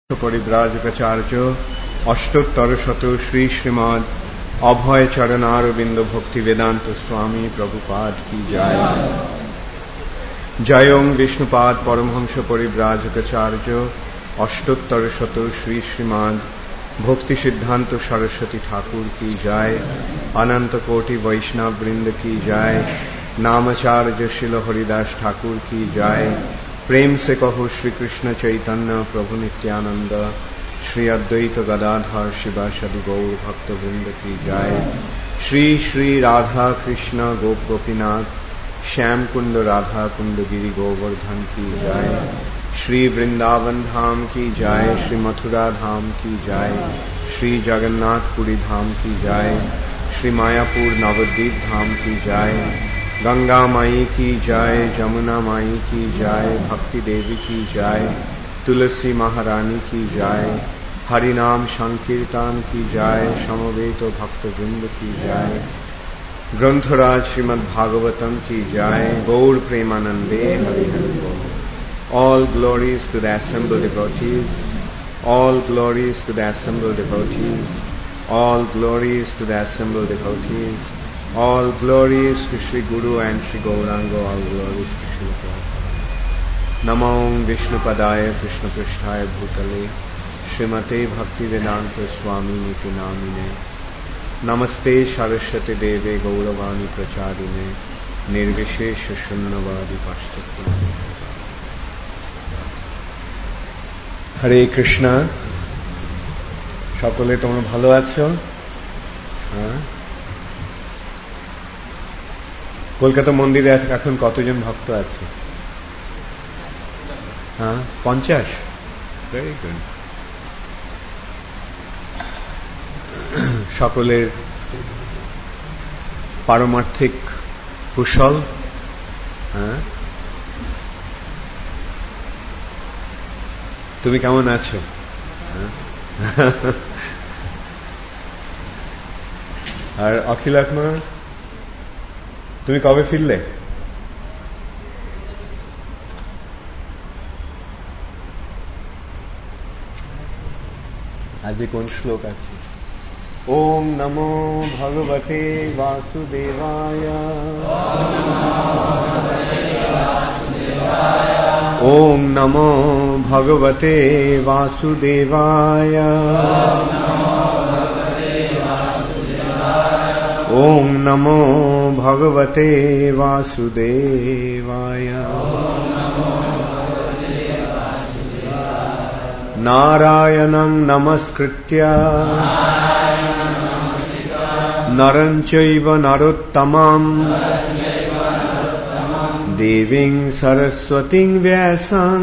परिव्राजकाचार्य अष्टोत्तर शत श्री श्रीमद अभय चरणारविंद भक्ति वेदांत स्वामी प्रभुपाद की जय। जय ओं विष्णुपाद परमहंस परिव्राजकाचार्य अष्टोत्तर शत श्री श्रीमद भक्ति सिद्धांत सरस्वती ठाकुर की जय। अनंत कोटि वैष्णव वृंद की जय। नामाचार्य शिल हरिदास ठाकुर की जय। प्रेम से कहो श्री कृष्ण चैतन्य प्रभु नित्यानंद श्री अद्वैत गदाधर शिवासादि गौर भक्त वृंद की जय। श्री श्री राधा कृष्ण गोप गोपीनाथ श्याम कुंड राधा कुंड गिरि गोवर्धन की जय। श्री वृंदावन धाम की जय। श्री मथुरा धाम की जय। श्री जगन्नाथपुरी धाम की जय। श्री मायापुर नवद्वीप धाम की जय। गंगा माई की जय। जमुना माई की जय। भक्ति देवी की जय। तुलसी महारानी की जय। हरिनाम संकीर्तन की जय। समवेत भक्त वृंद की जय। ग्रंथराज श्रीमद् भागवतम की जय। गौर प्रेमानंदे हरि हरि बोल। All glories to the assembled devotees. All glories to the assembled devotees. All glories to the assembled devotees. All glories to Sri Guru and Sri Gauranga. All glories to Sri Prabhupada. Namo Vishnu Padaya Krishna Prishtaya Bhutale Srimate Bhakti Vedanta Swami Niti Namine. Namaste Saraswati Deve Gauravani Pracharine Nirvishesha Shunnavadi Pashtatya. হরে কৃষ্ণ। সকলে তোমরা ভালো আছো? হ্যাঁ। কলকাতা মন্দিরে এখন কতজন ভক্ত আছে? হ্যাঁ, 50। Very good. সকলের পারমার্থিক কুশল? হ্যাঁ। তুমি কেমন আছো? আর অখিলাত্মা, তুমি কবে ফিরলে? আজকে কোন শ্লোক আছে? ওম নমো ভগবতে বাসুদেবায়। ओम नमो भगवते वासुदेवाय। ओम नमो भगवते वासुदेवाय। नारायणं नमस्कृत्य नरं चैव नरोत्तमं देवीं सरस्वतीं व्यासं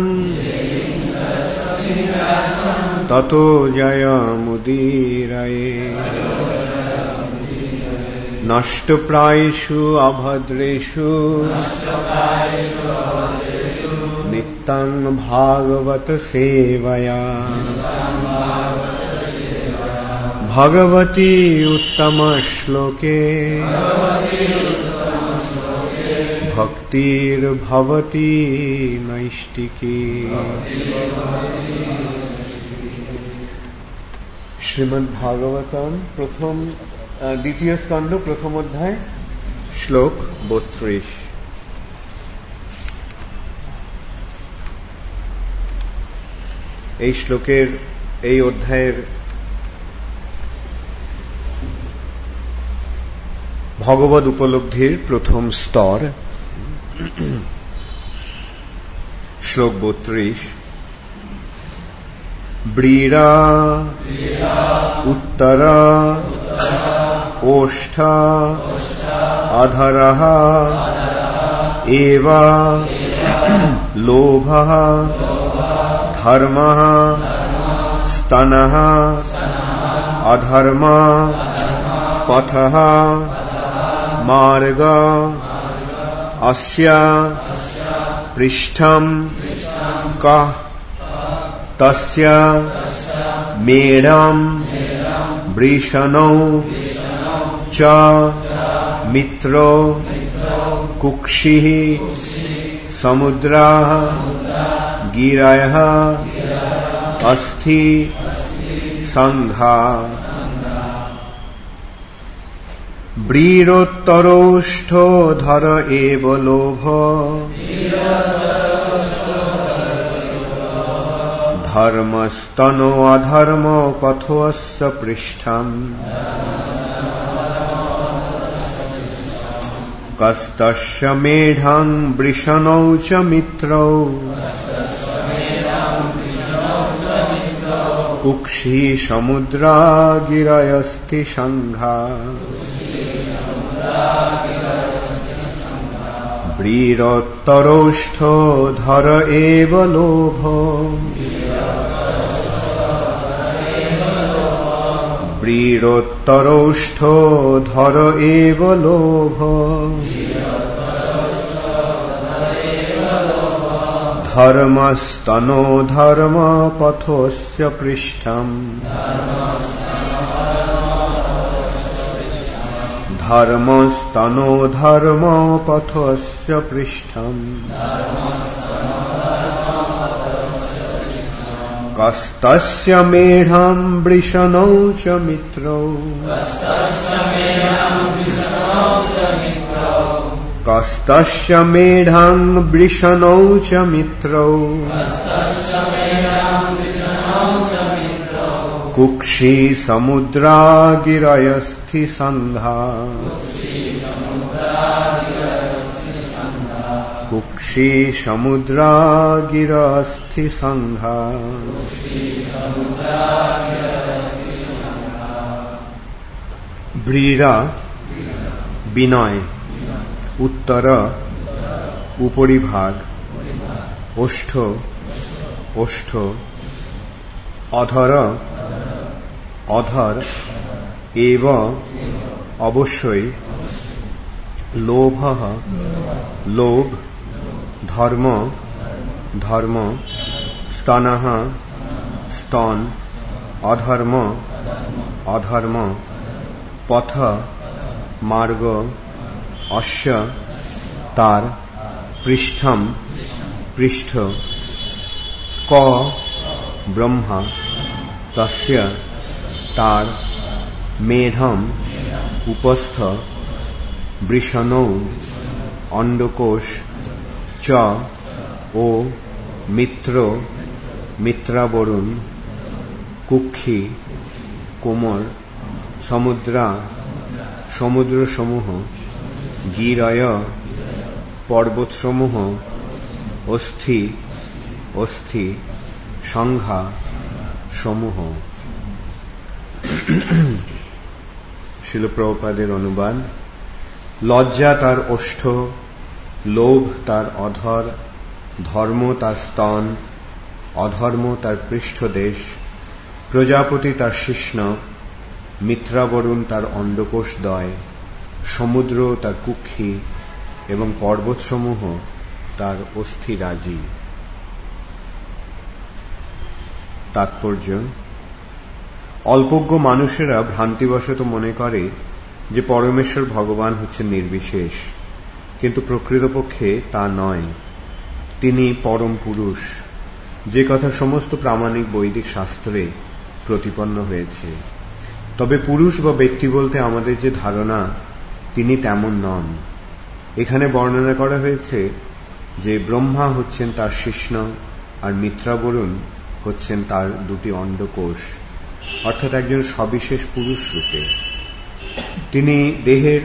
ततो जयमुदीरये। नष्टप्रायेषु अभद्रेषु नित्यं भागवत सेवया भगवती उत्तम श्लोके भक्तिर्भवती नैष्टिकी। श्रीमद् भागवतम प्रथम द्वितीय स्कंद प्रथम अध्याय श्लोक 32। এই শ্লোকের এই অধ্যায়ের ভগবদ উপলব্ধির প্রথম স্তর। শ্লোক 32। ব্রীড়া উত্তরা ওষ্ঠ অধরঃ এব লোভঃ ধর্মঃ স্তনঃ অধর্ম পথঃ मार्ग अस्य पृष्ठं कः तस्य मेढं वृषणौ च मित्रो कुक्षिः समुद्रः गिरयः অস্থি সংঘা ব্রীরোত্তরোষ্ঠ ধর এব লোভ ধর্মস্তন অধর্ম পথস্য পৃষ্ঠম কস্তস্য মেঢং বৃষণৌ চ মিত্রৌ কুক্ষি সমুদ্রা গিরয়স্থি সংঘা ব্রীরোত্তরোষ্ঠ ধর এব লোভ ব্রীরোত্তরোষ্ঠ ধর এব লোভ ধর্মস্তনো ধর্ম পথস্য পৃষ্ঠম ধর্মস্তনো ধর্ম পথস্য পৃষ্ঠম কস্তস্য মেঢ়ং বৃষণৌ চ মিত্রৌ কস্তস্য মেঢ়ং বৃষণৌ চ মিত্রৌ কুক্ষি সমুদ্রা গিরয়স্থি সংঘা কুক্ষি সমুদ্রা গিরয়স্থি সংঘা ব্রীরা বিনয় উত্তর উপরিভাগ ওষ্ঠ ওষ্ঠ অধর অধর এব অবশ্যই লোভ লোভ ধর্ম ধর্ম স্তনঃ স্তন অধর্ম অধর্ম পথ মার্গ অশ্য তার পৃষ্ঠম পৃষ্ঠ ক ব্রহ্মা তস্য তার মেঢম উপস্থ বৃষণৌ অন্ডকোষ চ ও মিত্র মিত্রাবরুণ কুক্ষি কোমর সমুদ্রা সমুদ্রসমূহ গিরয় পর্বতসমূহ অস্থি অস্থি সংঘা সমূহ। শিল প্রভুপাদের অনুবাদ। লজ্জা তার ওষ্ঠ, লোভ তার অধর, ধর্ম তার স্তন, অধর্ম তার পৃষ্ঠদেশ, প্রজাপতি তার শিশ্ন, মিত্রাবরুণ তার অন্ডকোষদ্বয়, সমুদ্র তার কুক্ষি এবং পর্বতসমূহ তার অস্থিরাজি। তাৎপর্য: অল্পজ্ঞ মানুষেরা ভ্রান্তিবশত মনে করে যে পরমেশ্বর ভগবান হচ্ছেন নির্বিশেষ, কিন্তু প্রকৃতপক্ষে তা নয়। তিনি পরম পুরুষ, যে কথা সমস্ত প্রামাণিক বৈদিক শাস্ত্রে প্রতিপন্ন হয়েছে। তবে পুরুষ বা ব্যক্তি বলতে আমাদের যে ধারণা, তিনি তেমন নন। এখানে বর্ণনা করা হয়েছে যে ব্রহ্মা হচ্ছেন তার শিশ্ন আর মিত্রাবরুণ হচ্ছেন তার দুটি অন্ডকোষ, অর্থাৎ একজন সবিশেষ পুরুষ রূপে তিনি দেহের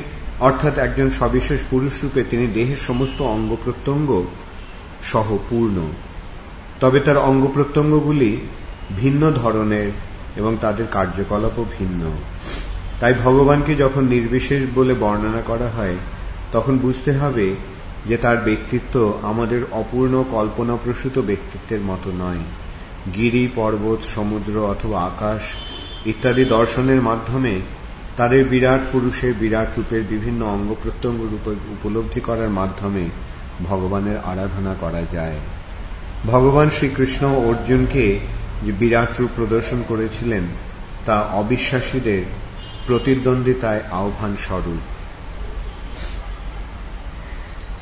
তিনি দেহের সমস্ত অঙ্গ প্রত্যঙ্গ সহ পূর্ণ। তবে তার অঙ্গ প্রত্যঙ্গগুলি ভিন্ন ধরনের এবং তাদের কার্যকলাপও ভিন্ন। তাই ভগবানকে যখন নির্বিশেষ বলে বর্ণনা করা হয়, তখন বুঝতে হবে যে তার ব্যক্তিত্ব আমাদের অপূর্ণ কল্পনাপ্রসূত ব্যক্তিত্বের মতো নয়। গিরি, পর্বত, সমুদ্র অথবা আকাশ ইত্যাদি দর্শনের মাধ্যমে তাদের বিরাট পুরুষের বিরাট রূপের বিভিন্ন অঙ্গ প্রত্যঙ্গ রূপে উপলব্ধি করার মাধ্যমে ভগবানের আরাধনা করা যায়। ভগবান শ্রীকৃষ্ণ অর্জুনকে যে বিরাট রূপ প্রদর্শন করেছিলেন, তা অবিশ্বাসীদের প্রতিদ্বন্দ্বিতায় আহ্বান স্বরূপ।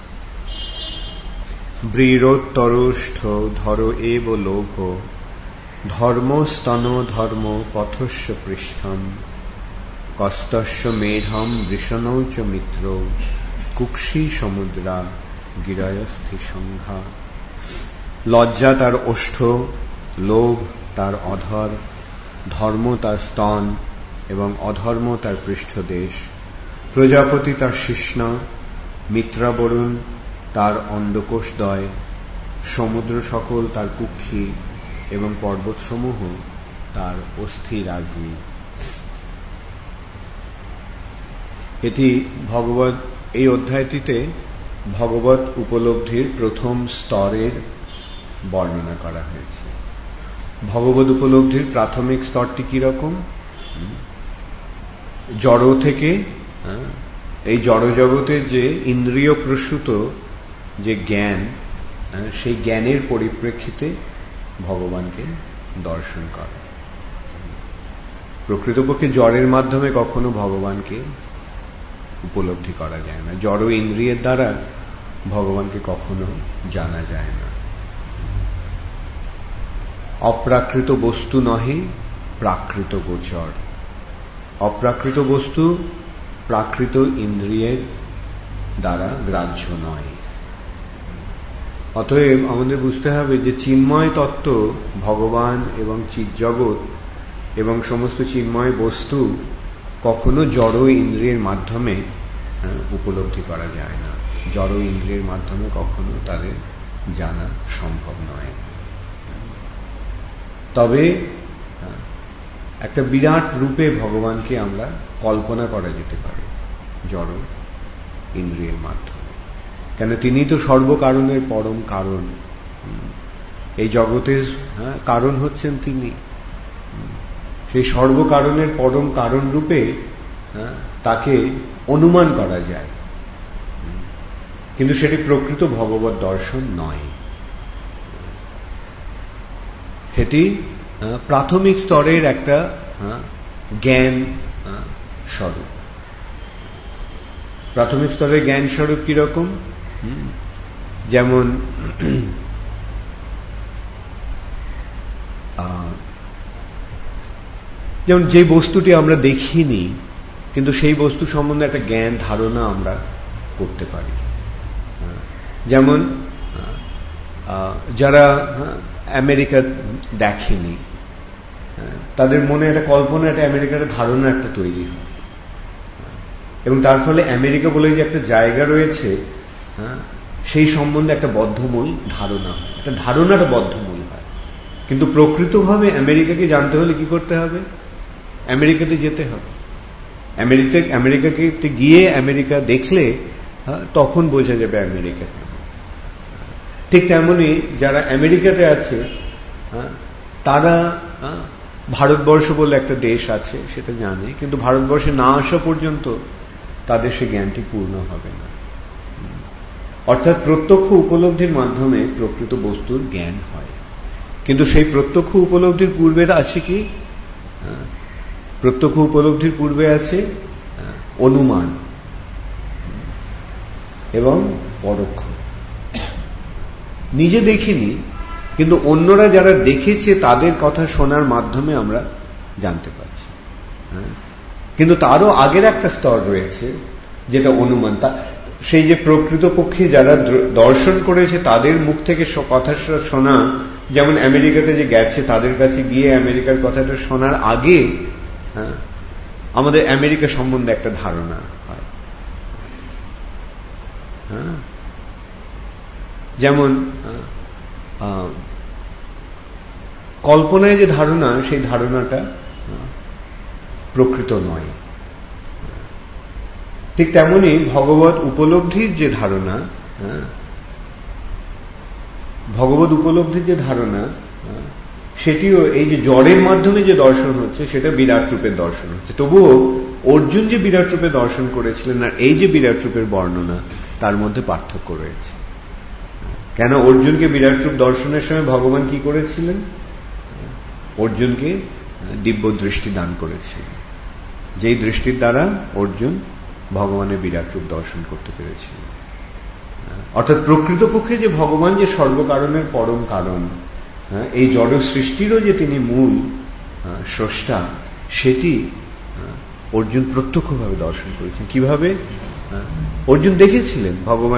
ব্রীরোত্তরোষ্ঠ ধর এব লোভ ধর্মস্তন ধর্ম পথস্য পৃষ্ঠম কস্তস্য মেধম বৃষণৌ চ মিত্র কুক্ষী সমুদ্রা গিরয়স্থি সংঘা। লজ্জা তার ওষ্ঠ, লোভ তার অধর, ধর্ম তার স্তন এবং অধর্ম তার পৃষ্ঠদেশ, প্রজাপতি তার শিশ্ন, মিত্রাবরুণ তার অন্ডকোষদ্বয়, সমুদ্র সকল তার কুক্ষী এবং পর্বতসমূহ তার অস্থিরাজি। এটি ভগবত, এই অধ্যায়টিতে ভগবত উপলব্ধির প্রথম স্তরের বর্ণনা করা হয়েছে। ভগবত উপলব্ধির প্রাথমিক স্তরটি কিরকম? জড় থেকে, এই জড় জগতের যে ইন্দ্রিয় প্রসূত যে জ্ঞান, সেই জ্ঞানের পরিপ্রেক্ষিতে ভগবানকে দর্শন করা। প্রকৃতপক্ষে জড়ের মাধ্যমে কখনো ভগবানকে উপলব্ধি করা যায় না। জড় ইন্দ্রিয়ের দ্বারা ভগবানকে কখনো জানা যায় না। অপ্রাকৃত বস্তু নহে প্রাকৃত গোচর। অপ্রাকৃত বস্তু প্রাকৃত ইন্দ্রিয়ের দ্বারা গ্রাহ্য নয়। অতএব আমাদের বুঝতে হবে যে চিন্ময় তত্ত্ব, ভগবান এবং চিৎজগৎ এবং সমস্ত চিন্ময় বস্তু কখনো জড় ইন্দ্রিয়ের মাধ্যমে উপলব্ধি করা যায় না। জড় ইন্দ্রিয়ের মাধ্যমে কখনো তাদের জানা সম্ভব নয়। তবে একটা বিরাট রূপে ভগবানকে আমরা কল্পনা করা যেতে পারে জড় ইন্দ্রিয়ের মাধ্যমে, কেন তিনি তো সর্বকারণের পরম কারণ। এই জগতের কারণ হচ্ছেন তিনি। সেই সর্বকারণের পরম কারণ রূপে তাকে অনুমান করা যায়, কিন্তু সেটি প্রকৃত ভগবত দর্শন নয়। সেটি প্রাথমিক স্তরের একটা জ্ঞান স্বরূপ। প্রাথমিক স্তরের জ্ঞান স্বরূপ কিরকম? যেমন যে বস্তুটি আমরা দেখিনি, কিন্তু সেই বস্তু সম্বন্ধে একটা জ্ঞান ধারণা আমরা করতে পারি। যেমন যারা আমেরিকা দেখেনি, তাদের মনে একটা কল্পনা, একটা আমেরিকার ধারণা একটা তৈরি হয়, এবং তার ফলে আমেরিকা বলে যে একটা জায়গা রয়েছে, সেই সম্বন্ধে একটা বদ্ধমূল ধারণা হয়, একটা ধারণাটা বদ্ধমূল হয়। কিন্তু প্রকৃতভাবে আমেরিকাকে জানতে হলে কি করতে হবে? আমেরিকাতে যেতে হবে। আমেরিকাকে গিয়ে আমেরিকা দেখলে তখন বোঝা যাবে আমেরিকাতে। ঠিক তেমনি যারা আমেরিকাতে আছে তারা ভারতবর্ষ বলে একটা দেশ আছে সেটা জানে, কিন্তু ভারতবর্ষে না আসা পর্যন্ত তাদের সে জ্ঞানটি পূর্ণ হবে না। অর্থাৎ প্রত্যক্ষ উপলব্ধির মাধ্যমে প্রকৃত বস্তুর জ্ঞান হয়, কিন্তু সেই প্রত্যক্ষ উপলব্ধির পূর্বে আছে কি? প্রত্যক্ষ উপলব্ধির পূর্বে আছে অনুমান এবং পরোক্ষ। নিজে দেখিনি, কিন্তু অন্যরা যারা দেখেছে তাদের কথা শোনার মাধ্যমে আমরা জানতে পারছি। কিন্তু তারও আগের একটা স্তর রয়েছে যেটা অনুমান। সেই যে প্রকৃতপক্ষে যারা দর্শন করেছে তাদের মুখ থেকে কথা শোনা, যেমন আমেরিকাতে যে গেছে তাদের কাছে গিয়ে আমেরিকার কথাটা শোনার আগে আমাদের আমেরিকা সম্বন্ধে একটা ধারণা হয়। যেমন কল্পনায় যে ধারণা, সেই ধারণাটা প্রকৃত নয়। ঠিক তেমনি ভগবত উপলব্ধির যে ধারণা, ভগবত উপলব্ধির যে ধারণা, সেটিও এই যে জড়ের মাধ্যমে যে দর্শন হচ্ছে সেটা বিরাট রূপের দর্শন হচ্ছে। তবুও অর্জুন যে বিরাট রূপে দর্শন করেছিলেন আর এই যে বিরাট রূপের বর্ণনা, তার মধ্যে পার্থক্য রয়েছে। কেন? অর্জুনকে বিরাট রূপ দর্শনের সময় ভগবান কি করেছিলেন? অর্জুনকে দিব্য দৃষ্টি দান করেছিলেন, যেই দৃষ্টির দ্বারা অর্জুন ভগবানের বিরাট রূপ দর্শন করতে পেরেছিলেন। অর্থাৎ প্রকৃতপক্ষে যে ভগবান যে সর্বকারণের পরম কারণ, এই জড় সৃষ্টিরও যে তিনি মূল স্রষ্টা, সেটি অর্জুন প্রত্যক্ষভাবে দর্শন করেছেন। কিভাবে? অর্জুন দেখেছিলেন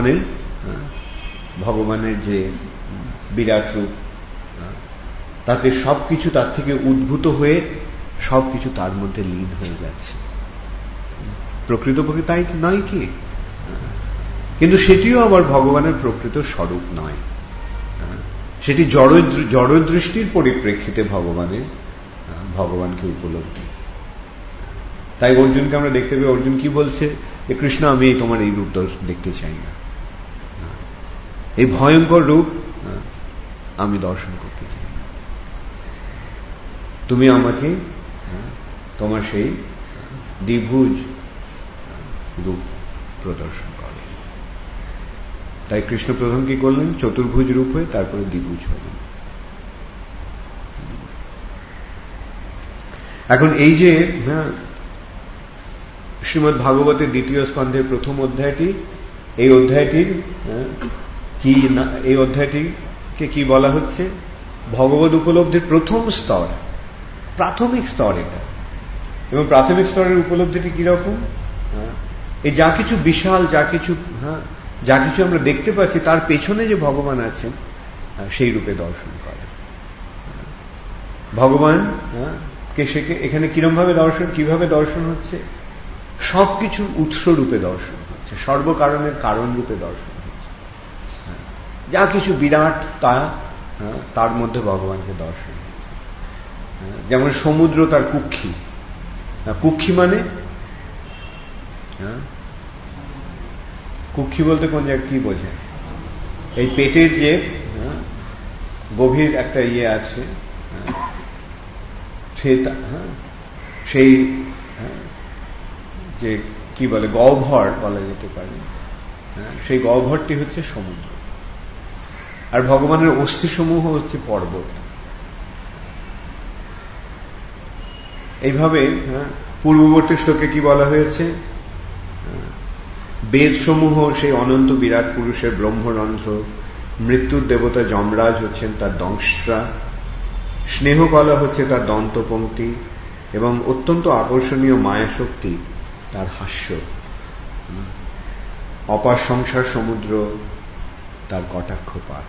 ভগবানের যে বিরাট রূপ, তাতে সবকিছু তার থেকে উদ্ভূত হয়ে সবকিছু তার মধ্যে লীন হয়ে যাচ্ছে। প্রকৃতপক্ষে তাই নয় কি? কিন্তু সেটিও আবার ভগবানের প্রকৃত স্বরূপ নয়, সেটি জড় দৃষ্টির পরিপ্রেক্ষিতে ভগবানকে উপলব্ধি। তাই অর্জুনকে আমরা দেখতে পাই, অর্জুন কি বলছে, যে কৃষ্ণ আমি তোমার এই রূপ দেখতে চাই না, এই ভয়ঙ্কর রূপ আমি দর্শন করতে চাই না, তুমি আমাকে তোমার সেই দ্বিভুজ রূপ প্রদর্শন করে। তাই কৃষ্ণ প্রথম কি করলেন? চতুর্ভুজ রূপ হয়ে তারপরে দ্বিভুজ হলেন। এখন এই যে শ্রীমদ্ ভাগবতের দ্বিতীয় স্কন্ধের প্রথম অধ্যায়টি, এই অধ্যায়টিকে কি বলা হচ্ছে? ভগবত উপলব্ধির প্রথম স্তর, প্রাথমিক স্তর এটা। এবং প্রাথমিক স্তরের উপলব্ধিটি কিরকম? এই যা কিছু বিশাল, যা কিছু আমরা দেখতে পাচ্ছি, তার পেছনে যে ভগবান আছেন সেই রূপে দর্শন করে। ভগবান এখানে কিভাবে দর্শন হচ্ছে? সবকিছুর উৎস রূপে দর্শন হচ্ছে, সর্বকারণের কারণ রূপে দর্শন হচ্ছে। যা কিছু বিরাট তার মধ্যে ভগবানকে দর্শন হচ্ছে। যেমন সমুদ্র তার কুক্ষি, কুক্ষি মানে কুক্ষি বলতে কোন জায়গায় কি বোঝায়? এই পেটের যে গভীর একটা ইয়ে আছে, সেই যে কি বলে গহ্বর বলা যেতে পারে, সেই গহ্বরটি হচ্ছে সমুদ্র। আর ভগবানের অস্থিসমূহ হচ্ছে পর্বত। এইভাবে পূর্ববর্তী শ্লোকে কি বলা হয়েছে? বেদসমূহ সেই অনন্ত বিরাট পুরুষের ব্রহ্মরন্ধ্র, মৃত্যুর দেবতা যমরাজ হচ্ছেন তার দংশরা, স্নেহকলা হচ্ছে তার দন্তপংক্তি, এবং অত্যন্ত আকর্ষণীয় মায়াশক্তি তার হাস্য, অপার সংসার সমুদ্র তার কটাক্ষপাত।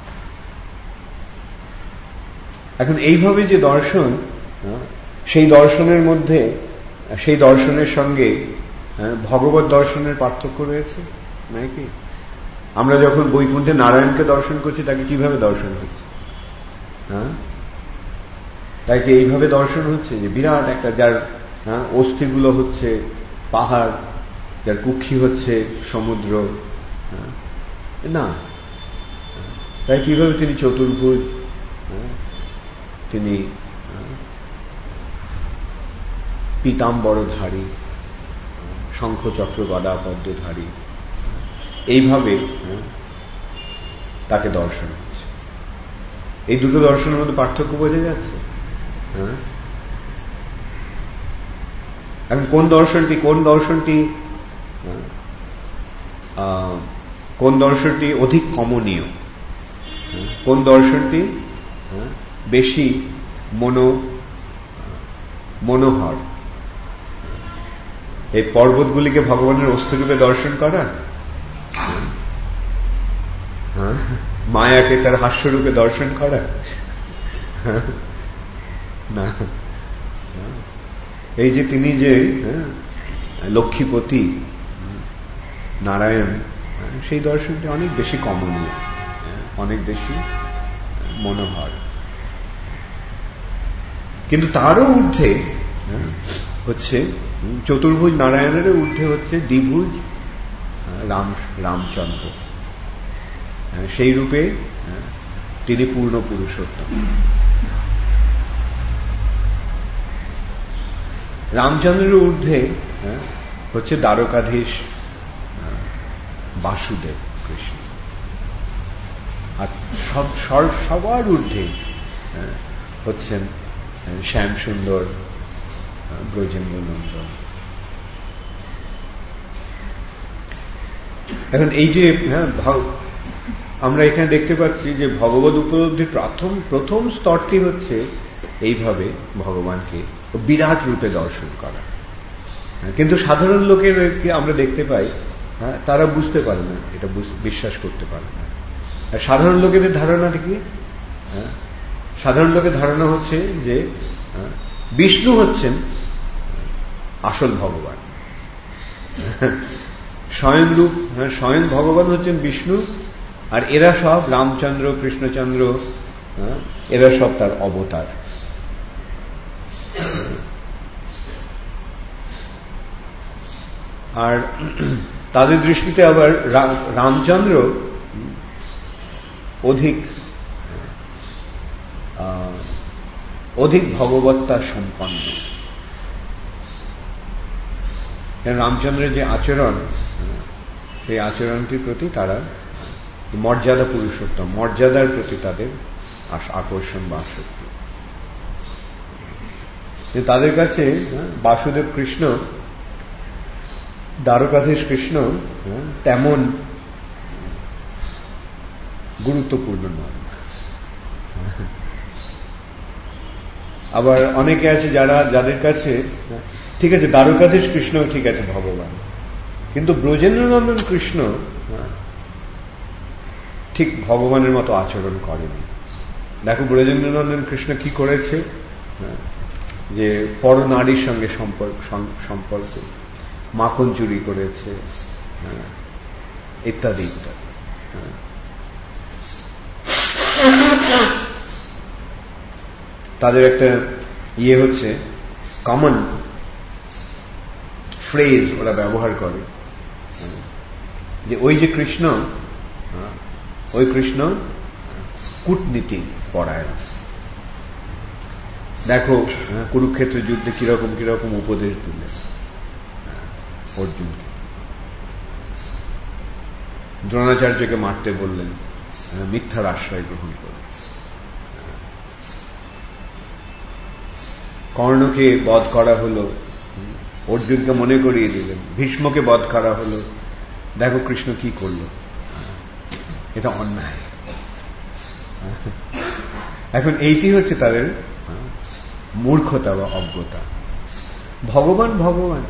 এখন এইভাবে যে দর্শন, সেই দর্শনের মধ্যে, সেই দর্শনের সঙ্গে ভগবত দর্শনের পার্থক্য রয়েছে নাকি? আমরা যখন বৈকুণ্ঠে নারায়ণকে দর্শন করছি, তাকে কিভাবে দর্শন হচ্ছে? তাকে এইভাবে দর্শন হচ্ছে যে বিরাট একটা, যার অস্থিগুলো হচ্ছে পাহাড়, যার কুক্ষি হচ্ছে সমুদ্র, না। তাই কিভাবে তিনি চতুর্ভুজ, তিনি পীতাম্বরধারী, শঙ্খ চক্র গদা পদ্মধারী, এইভাবে তাকে দর্শন হচ্ছে। এই দুটো দর্শনের মধ্যে পার্থক্য বোঝা যাচ্ছে। এখন কোন দর্শনটি অধিক কমনীয়, কোন দর্শনটি বেশি মনোহর? এই পর্বতগুলিকে ভগবানের অস্থিরূপে দর্শন করা, মায়াকে তার হাস্যরূপে দর্শন করা, না। এই যে তিনি যে লক্ষ্মীপতি নারায়ণ, সেই দর্শনটি অনেক বেশি কমনীয়, অনেক বেশি মনোহর। কিন্তু তারও ঊর্ধ্বে হচ্ছে চতুর্ভুজ নারায়ণেরও ঊর্ধ্বে হচ্ছে দ্বিভুজ রামচন্দ্র। সেই রূপে তিনি পূর্ণ পুরুষোত্তম। রামচন্দ্রের ঊর্ধ্বে হচ্ছে দ্বারকাধীশ বাসুদেব কৃষ্ণ। আর সবার ঊর্ধ্বে হচ্ছেন শ্যাম সুন্দর ব্রজেন্দ্র নন্দন। এখন এই যে আমরা এখানে দেখতে পাচ্ছি যে ভগবত উপলব্ধির প্রথম স্তরটি হচ্ছে এইভাবে ভগবানকে বিরাট রূপে দর্শন করা। কিন্তু সাধারণ লোকের আমরা দেখতে পাই তারা বুঝতে পারে না, এটা বিশ্বাস করতে পারে না। আর সাধারণ লোকেদের ধারণাটা কি? সাধারণ লোকের ধারণা হচ্ছে যে বিষ্ণু হচ্ছেন আসল ভগবান, স্বয়ং রূপ, স্বয়ং ভগবান হচ্ছেন বিষ্ণু, আর এরা সব রামচন্দ্র, কৃষ্ণচন্দ্র, এরা সব তার অবতার। আর তাদের দৃষ্টিতে আবার রামচন্দ্র অধিক ভগবত্তা সম্পন্ন। রামচন্দ্রের যে আচরণ, সেই আচরণটির প্রতি তারা মর্যাদা পুরুষোত্তম, মর্যাদার প্রতি তাদের আকর্ষণ বা আসক্তি। তাদের কাছে বাসুদেব কৃষ্ণ, দ্বারকাধীশ কৃষ্ণ তেমন গুরুত্বপূর্ণ নয়। আবার অনেকে আছে যাদের কাছে ঠিক আছে দ্বারকাধীশ কৃষ্ণ ঠিক আছে ভগবান, কিন্তু ব্রজেন্দ্রনন্দন কৃষ্ণ ঠিক ভগবানের মতো আচরণ করেনি। দেখো ব্রজেন্দ্রনন্দন কৃষ্ণ কি করেছে, যে পর নারীর সঙ্গে সম্পর্ক, মাখন চুরি করেছে, ইত্যাদি ইত্যাদি। তাদের একটা হচ্ছে কমন ফ্রেজ ওরা ব্যবহার করে, যে ওই যে কৃষ্ণ, ওই কৃষ্ণ কূটনীতি পরায়ণ। দেখো কুরুক্ষেত্র যুদ্ধে কিরকম কিরকম উপদেশ দিলে অর্জুনকে, দ্রোণাচার্যকে মারতে বললেন, মিথ্যার আশ্রয় গ্রহণ করে। কর্ণকে বধ করা হলো, অর্জুনকে মনে করিয়ে দিলেন। ভীষ্মকে বধ করা হলো, দেখো কৃষ্ণ কি করল, এটা অন্যায়। এখন এইটি হচ্ছে তাদের মূর্খতা বা অজ্ঞতা। ভগবান ভগবান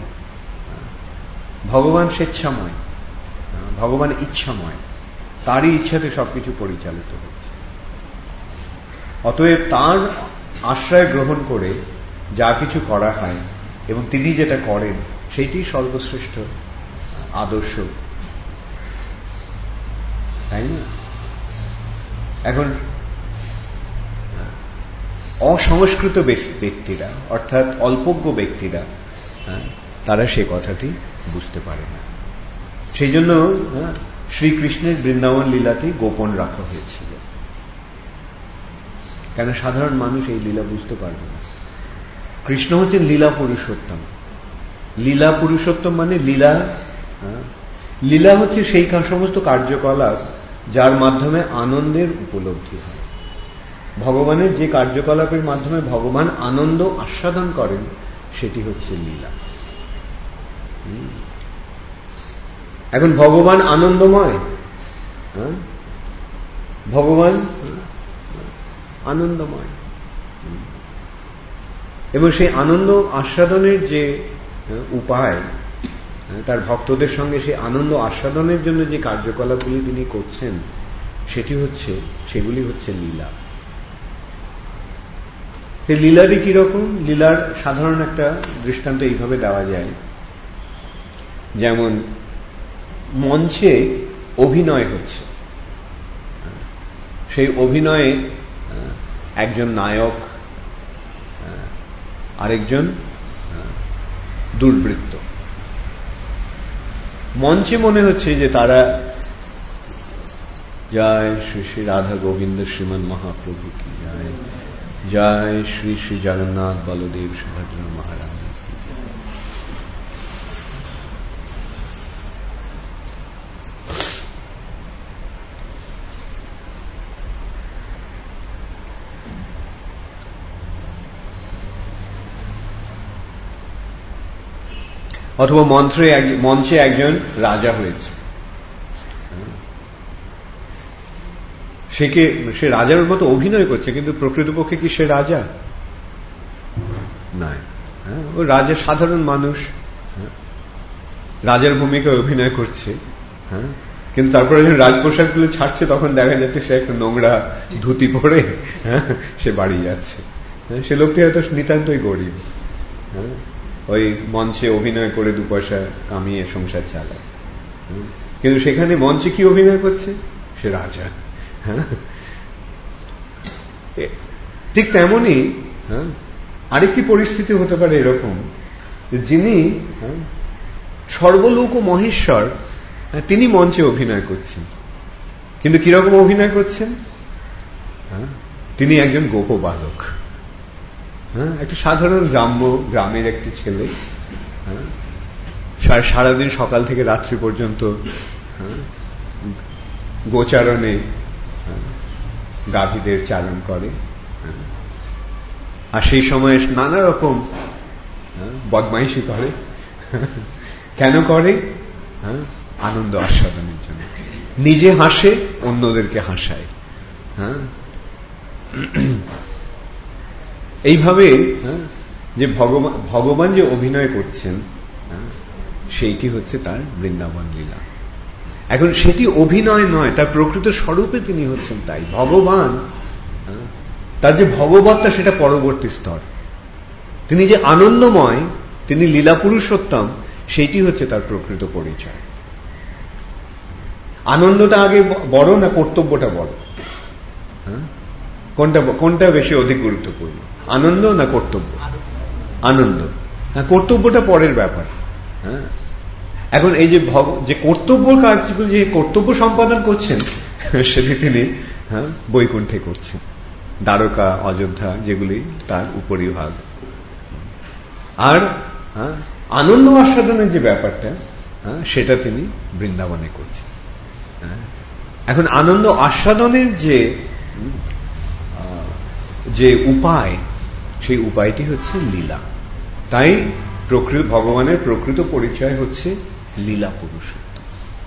ভগবান স্বেচ্ছাময়, ভগবান ইচ্ছাময়, তারই ইচ্ছাতে সবকিছু পরিচালিত হচ্ছে। অতএব তার আশ্রয় গ্রহণ করে যা কিছু করা হয় এবং তিনি যেটা করেন সেইটি সর্বশ্রেষ্ঠ আদর্শ, তাই না? এখন অসংস্কৃত ব্যক্তিরা, অর্থাৎ অল্পজ্ঞ ব্যক্তিরা, তারা সে কথাটি বুঝতে পারে না। সেই জন্য শ্রীকৃষ্ণের বৃন্দাবন লীলাটি গোপন রাখা হয়েছিল, কেন সাধারণ মানুষ এই লীলা বুঝতে পারবে না। কৃষ্ণ হচ্ছেন লীলা পুরুষোত্তম। লীলা পুরুষোত্তম মানে লীলা, লীলা হচ্ছে সেই সমস্ত কার্যকলাপ যার মাধ্যমে আনন্দের উপলব্ধি হয়। ভগবানের যে কার্যকলাপের মাধ্যমে ভগবান আনন্দ আস্বাদন করেন সেটি হচ্ছে লীলা। এখন ভগবান আনন্দময়, ভগবান আনন্দময়, এবং সেই আনন্দ আস্বাদনের যে উপায়, তার ভক্তদের সঙ্গে সেই আনন্দ আস্বাদনের জন্য যে কার্যকলাপগুলি তিনি করছেন সেগুলি হচ্ছে লীলা। লীলারই কিরকম? লীলার সাধারণ একটা দৃষ্টান্ত এইভাবে দেওয়া যায়, যেমন মঞ্চে অভিনয় হচ্ছে, সেই অভিনয়ে একজন নায়ক, আরেকজন দুর্বৃত্ত। মঞ্চে মনে হচ্ছে যে তারা জয় শ্রী শ্রী রাধা গোবিন্দ শ্রীমন মহাপ্রভু কি জয়, জয় শ্রী শ্রী জগন্নাথ বলদেব সুভদ্রা মহারাজ। অথবা মঞ্চে একজন রাজা হয়েছে, সে রাজার মতো অভিনয় করছে, কিন্তু প্রকৃতপক্ষে কি সে রাজা নয়। ও রাজা সাধারণ মানুষ, রাজার ভূমিকায় অভিনয় করছে। কিন্তু তারপরে যখন রাজপোশাকগুলো ছাড়ছে তখন দেখা যাচ্ছে সে একটা নোংরা ধুতি পরে সে বাড়ি যাচ্ছে। সে লোকটি হয়তো নিতান্তই গরিব, ওই মঞ্চে অভিনয় করে 2 পয়সা কামিয়ে সংসার চালায়। কিন্তু সেখানে মঞ্চে কি অভিনয় করছে? সে রাজা। ঠিক তেমনি আরেকটি পরিস্থিতি হতে পারে এরকম, যিনি সর্বলোক ও মহেশ্বর, তিনি মঞ্চে অভিনয় করছেন, কিন্তু কিরকম অভিনয় করছেন? তিনি একজন গোপবালক, একটা সাধারণ গ্রামের একটি ছেলে, সারাদিন সকাল থেকে রাত্রি পর্যন্ত গোচারণে গাভীদের চারণ করে, আর সেই সময় নানা রকম বদমাইশি করে। কেন করে? আনন্দ আস্বাদনের জন্য। নিজে হাসে, অন্যদেরকে হাসায়। এইভাবে যে ভগবান যে অভিনয় করছেন, সেইটি হচ্ছে তার বৃন্দাবন লীলা। এখন সেটি অভিনয় নয়, তার প্রকৃত স্বরূপে তিনি হচ্ছেন তাই। ভগবান, তার যে ভগবত্তা, সেটা পরবর্তী স্তর। তিনি যে আনন্দময়, তিনি লীলা পুরুষোত্তম, সেইটি হচ্ছে তার প্রকৃত পরিচয়। আনন্দটা আগে বড় না কর্তব্যটা বড়? কোনটা বেশি অধিক গুরুত্বপূর্ণ, আনন্দ না কর্তব্য? আনন্দ। কর্তব্যটা পরের ব্যাপার। এখন এই যে কর্তব্য কাজগুলো, যে কর্তব্য সম্পাদন করছেন, সেটি তিনি বৈকুণ্ঠে করছেন, দ্বারকা, অযোধ্যা, যেগুলি তার উপরিভাগ। আর আনন্দ আস্বাদনের যে ব্যাপারটা, সেটা তিনি বৃন্দাবনে করছেন। এখন আনন্দ আস্বাদনের যে উপায়, সেই উপায়টি হচ্ছে লীলা। তাই ভগবানের প্রকৃত পরিচয় হচ্ছে লীলা পুরুষোত্তম।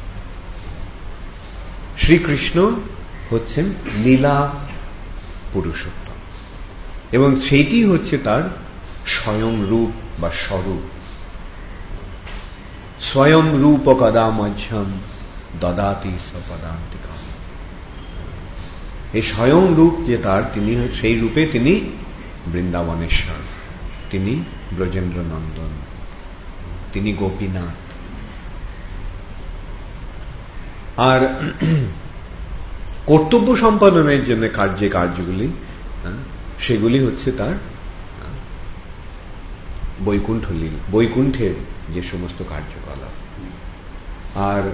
শ্রীকৃষ্ণ হচ্ছেন লীলা পুরুষোত্তম, এবং সেইটি হচ্ছে তার স্বয়ং রূপ বা স্বরূপ। স্বয়ং রূপ কদা মধ্যম দদাতি সপদান্তিকা। এই স্বয়ং রূপ যে তার, তিনি সেই রূপে তিনি বৃন্দাবনেশ্বর, তিনি ব্রজেন্দ্র নন্দন, তিনি গোপীনাথ। আর কর্তব্য সম্পাদনের জন্য যে কার্যগুলি, সেগুলি হচ্ছে তার বৈকুণ্ঠের যে সমস্ত কার্যকলাপ। আর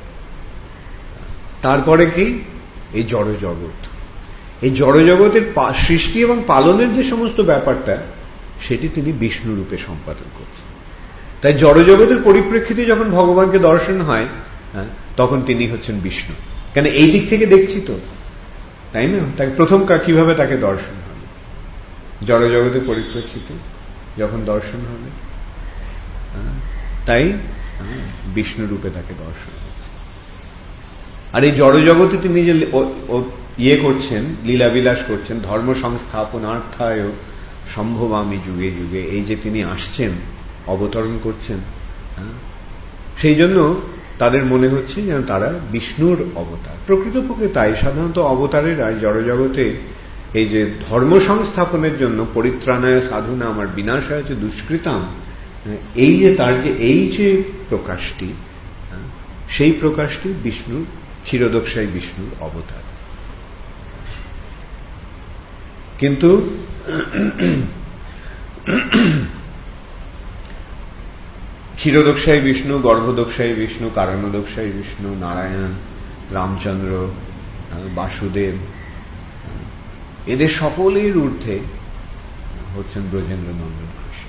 তারপরে কি? এই জড় জগৎ, এই জড় জগতের সৃষ্টি এবং পালনের যে সমস্ত ব্যাপারটা, সেটি তিনি বিষ্ণু রূপে সম্পাদন করছেন। তাই জড় জগতের পরিপ্রেক্ষিতে যখন ভগবানকে দর্শন হয়, তখন তিনি হচ্ছেন বিষ্ণু। কেন? এই দিক থেকে দেখছি তো, তাই না? তাকে প্রথম কিভাবে তাকে দর্শন হবে? জড় জগতের পরিপ্রেক্ষিতে যখন দর্শন হবে, তাই বিষ্ণু রূপে তাকে দর্শন হচ্ছে। আর এই জড় জগতে তিনি যে করছেন, লীলাবিলাস করছেন, ধর্ম সংস্থাপনার্থায় সম্ভবামি যুগে যুগে, এই যে তিনি আসছেন, অবতরণ করছেন, সেই জন্য তাদের মনে হচ্ছে যেন তারা বিষ্ণুর অবতার। প্রকৃতপক্ষে তাই। সাধারণত অবতারেরা জড়জগতে এই যে ধর্ম সংস্থাপনের জন্য, পরিত্রাণায় সাধুনা আমার বিনাশায় যে দুষ্কৃতাম, এই যে তার এই যে প্রকাশটি, সেই প্রকাশটি বিষ্ণুর, ক্ষীরোদকশায়ী বিষ্ণুর অবতার। কিন্তু ক্ষীরোদকশায়ী বিষ্ণু, গর্ভদকশায়ী বিষ্ণু, কারণদকশায়ী বিষ্ণু, নারায়ণ, রামচন্দ্র, বাসুদেব, এদের সকলের ঊর্ধ্বে হচ্ছেন ব্রজেন্দ্র নন্দন কৃষ্ণ।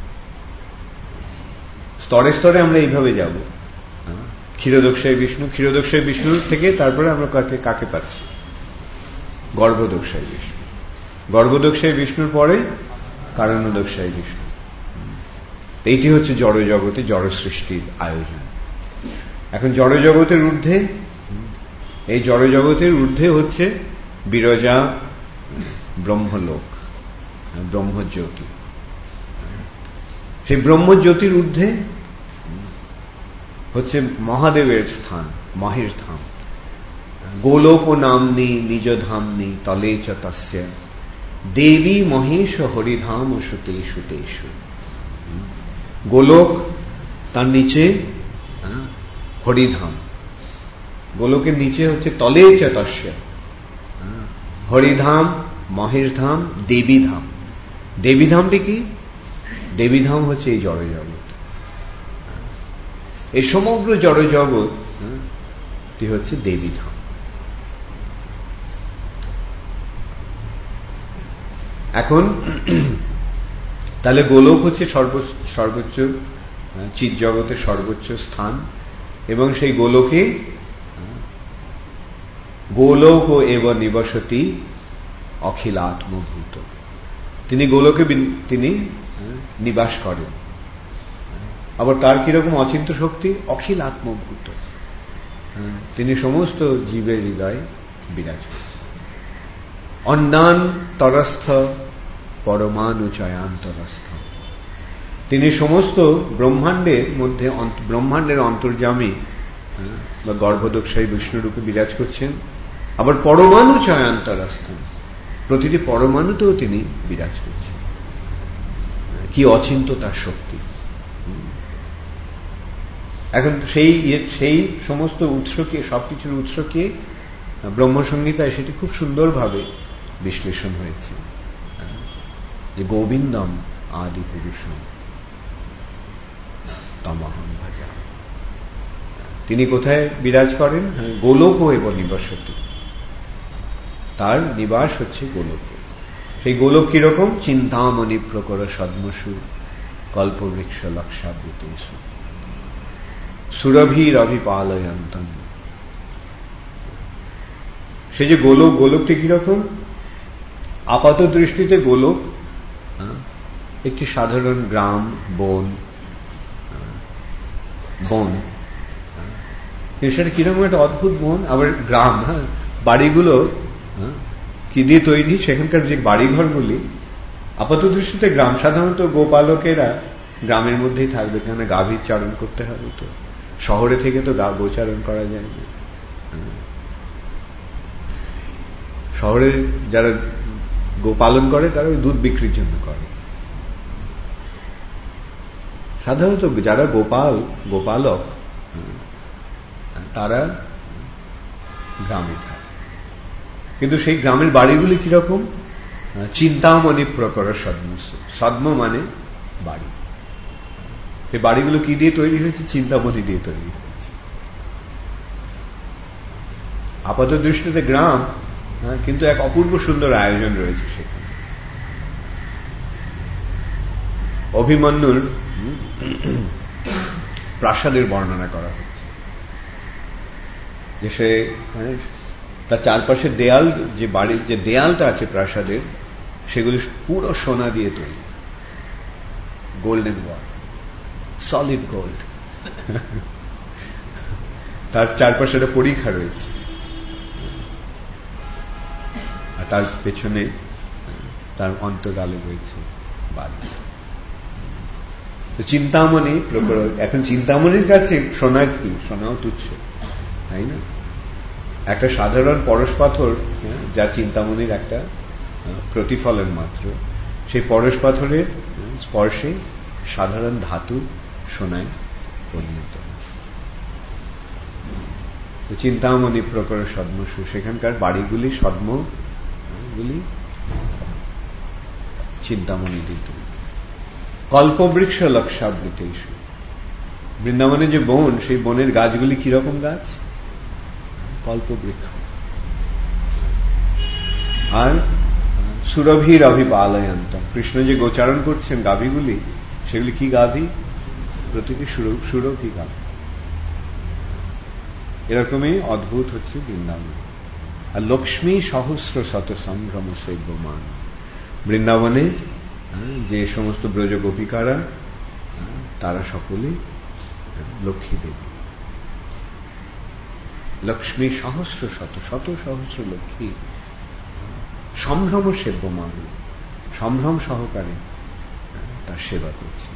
স্তরে স্তরে আমরা এইভাবে যাব। ক্ষীরোদকশায়ী বিষ্ণুর থেকে তারপরে আমরা কাকে পাচ্ছি? গর্ভদকশায়ী বিষ্ণু। গর্ভদকশায়ী বিষ্ণুর পরে কারণদকশায়ী বিষ্ণু। এইটি হচ্ছে জড় জগতে জড় সৃষ্টির আয়োজন। এখন জড় জগতের ঊর্ধ্বে, এই জড় জগতের ঊর্ধ্বে হচ্ছে বিরজা ব্রহ্মলোক, ব্রহ্মজ্যোতি। সেই ব্রহ্মজ্যোতির ঊর্ধ্বে হচ্ছে মহাদেবের স্থান, মহেশ ধাম। গোলোক নামনি নিজ ধামনি তলে চ তস্য দেবী মহেশ হরিধাম সুতেষু তেষু। গোলোক, তার নিচে হরিধাম, গোলকের নিচে হচ্ছে তলে চ তস্য হরিধাম, মহেশধাম, দেবীধাম। দেবীধামটি কি? দেবীধাম হচ্ছে এই জড়জগৎ। এই সমগ্র জড়জগৎটি হচ্ছে দেবীধাম। এখন তাহলে গোলক হচ্ছে সর্বোচ্চ চিৎ জগতের সর্বোচ্চ স্থান, এবং সেই গোলকে গোলক এব নিবসতি অখিলাত্মভূত। তিনি গোলকে তিনি নিবাস করেন। আবার তার কিরকম অচিন্ত শক্তি? অখিল আত্মভূত। তিনি সমস্ত জীবের হৃদয়ে বিরাজ করেন। অন্যান্তরস্থ পরমাণুচয়ান্তরস্থ, তিনি সমস্ত ব্রহ্মাণ্ডের মধ্যে, ব্রহ্মাণ্ডের অন্তর্যামী বা গর্ভদোক্ষায়ী বিষ্ণুরূপে বিরাজ করছেন। আবার পরমাণুচয়ান্তরস্থ, প্রতিটি পরমাণুতেও তিনি বিরাজ করছেন। কি অচিন্ত তার শক্তি! এখন সেই সমস্ত উৎসকে, সবকিছুর উৎসকে ব্রহ্মসংহিতায় সেটি খুব সুন্দরভাবে বিশ্লেষণ হয়েছে, যে গোবিন্দম আদি পুরুষম তমহং ভজা। তিনি কোথায় বিরাজ করেন? গোলক এব নিবসতি, তার নিবাস হচ্ছে গোলকে। সেই গোলক কিরকম? চিন্তামণি প্রকর সদ্মসু কল্পবৃক্ষ লক্ষাবৃতেষু সুরভীর অভিপালয়ন্তন। সে যে গোলক, গোলকটি কিরকম? আপাত দৃষ্টিতে গোলক একটি সাধারণ গ্রাম, বন, সেটা কিরকম একটা অদ্ভুত বন, আবার গ্রাম। বাড়িগুলো কি দিয়ে তৈরি? সেখানকার যে বাড়িঘরগুলি আপাত দৃষ্টিতে গ্রাম। সাধারণত গোপালকেরা গ্রামের মধ্যেই থাকবে, কেন গাভীর চারণ করতে হবে, তো শহরে থেকে তো গোচারণ করা যায় না। শহরে যারা গোপালন করে তারা ওই দুধ বিক্রির জন্য করে। সাধারণত যারা গোপালক তারা গ্রামে থাকে। কিন্তু সেই গ্রামের বাড়িগুলি কিরকম? চিন্তামণি প্রকর সদ্মস্য। সদ্ম মানে বাড়ি। এই বাড়িগুলো কি দিয়ে তৈরি হয়েছে? চিন্তামণি দিয়ে তৈরি হয়েছে। আপাত দৃষ্টিতে গ্রাম, কিন্তু এক অপূর্ব সুন্দর আয়োজন রয়েছে সেখানে। অভিমন্যুর প্রাসাদের বর্ণনা করা হচ্ছে, যে সে তার চারপাশের দেয়াল, যে বাড়ির যে দেয়ালটা আছে প্রাসাদের, সেগুলি পুরো সোনা দিয়ে তৈরি, গোল্ডেন ওয়াল, সলিড গোল্ড। তার চারপাশে একটা পরীক্ষা রয়েছে, আর তার পেছনে তার অন্তরালে রয়েছে বাড়ি। চিন্তামণি প্রকর। এখন চিন্তামণির কাছে সোনা কি? সোনাও তুচ্ছ, তাই না? একটা সাধারণ পরশ পাথর, যা চিন্তামণির একটা প্রতিফলন মাত্র, সেই পরশ পাথরের স্পর্শে সাধারণ ধাতু সোনায় পরিণত। চিন্তামণি প্রকর সদ্মসু, সেখানকার বাড়িগুলি, সদ্মগুলি চিন্তামণি দিত। কল্পবৃক্ষ লক্ষাবৃতেষু, বৃন্দাবনে যে বন, সেই বনের গাছগুলি কিরকম গাছ? কল্পবৃক্ষ। আর সুরভীর অভিপালয়ন্ত, কৃষ্ণ যে গোচারণ করছেন গাভীগুলি, সেগুলি কি গাভী? প্রতিটি সুরভী গাভী। এরকমই অদ্ভুত হচ্ছে বৃন্দাবন। আর লক্ষ্মী সহস্র শত সংভ্রম সেব্যমান, বৃন্দাবনে যে সমস্ত ব্রজ গোপিকারা, তারা সকলে লক্ষ্মী দেবী। লক্ষ্মী সহস্র শত, শত সহস্র লক্ষ্মী সম্ভ্রম সেব্যমান, সম্ভ্রম সহকারে তার সেবা করছে।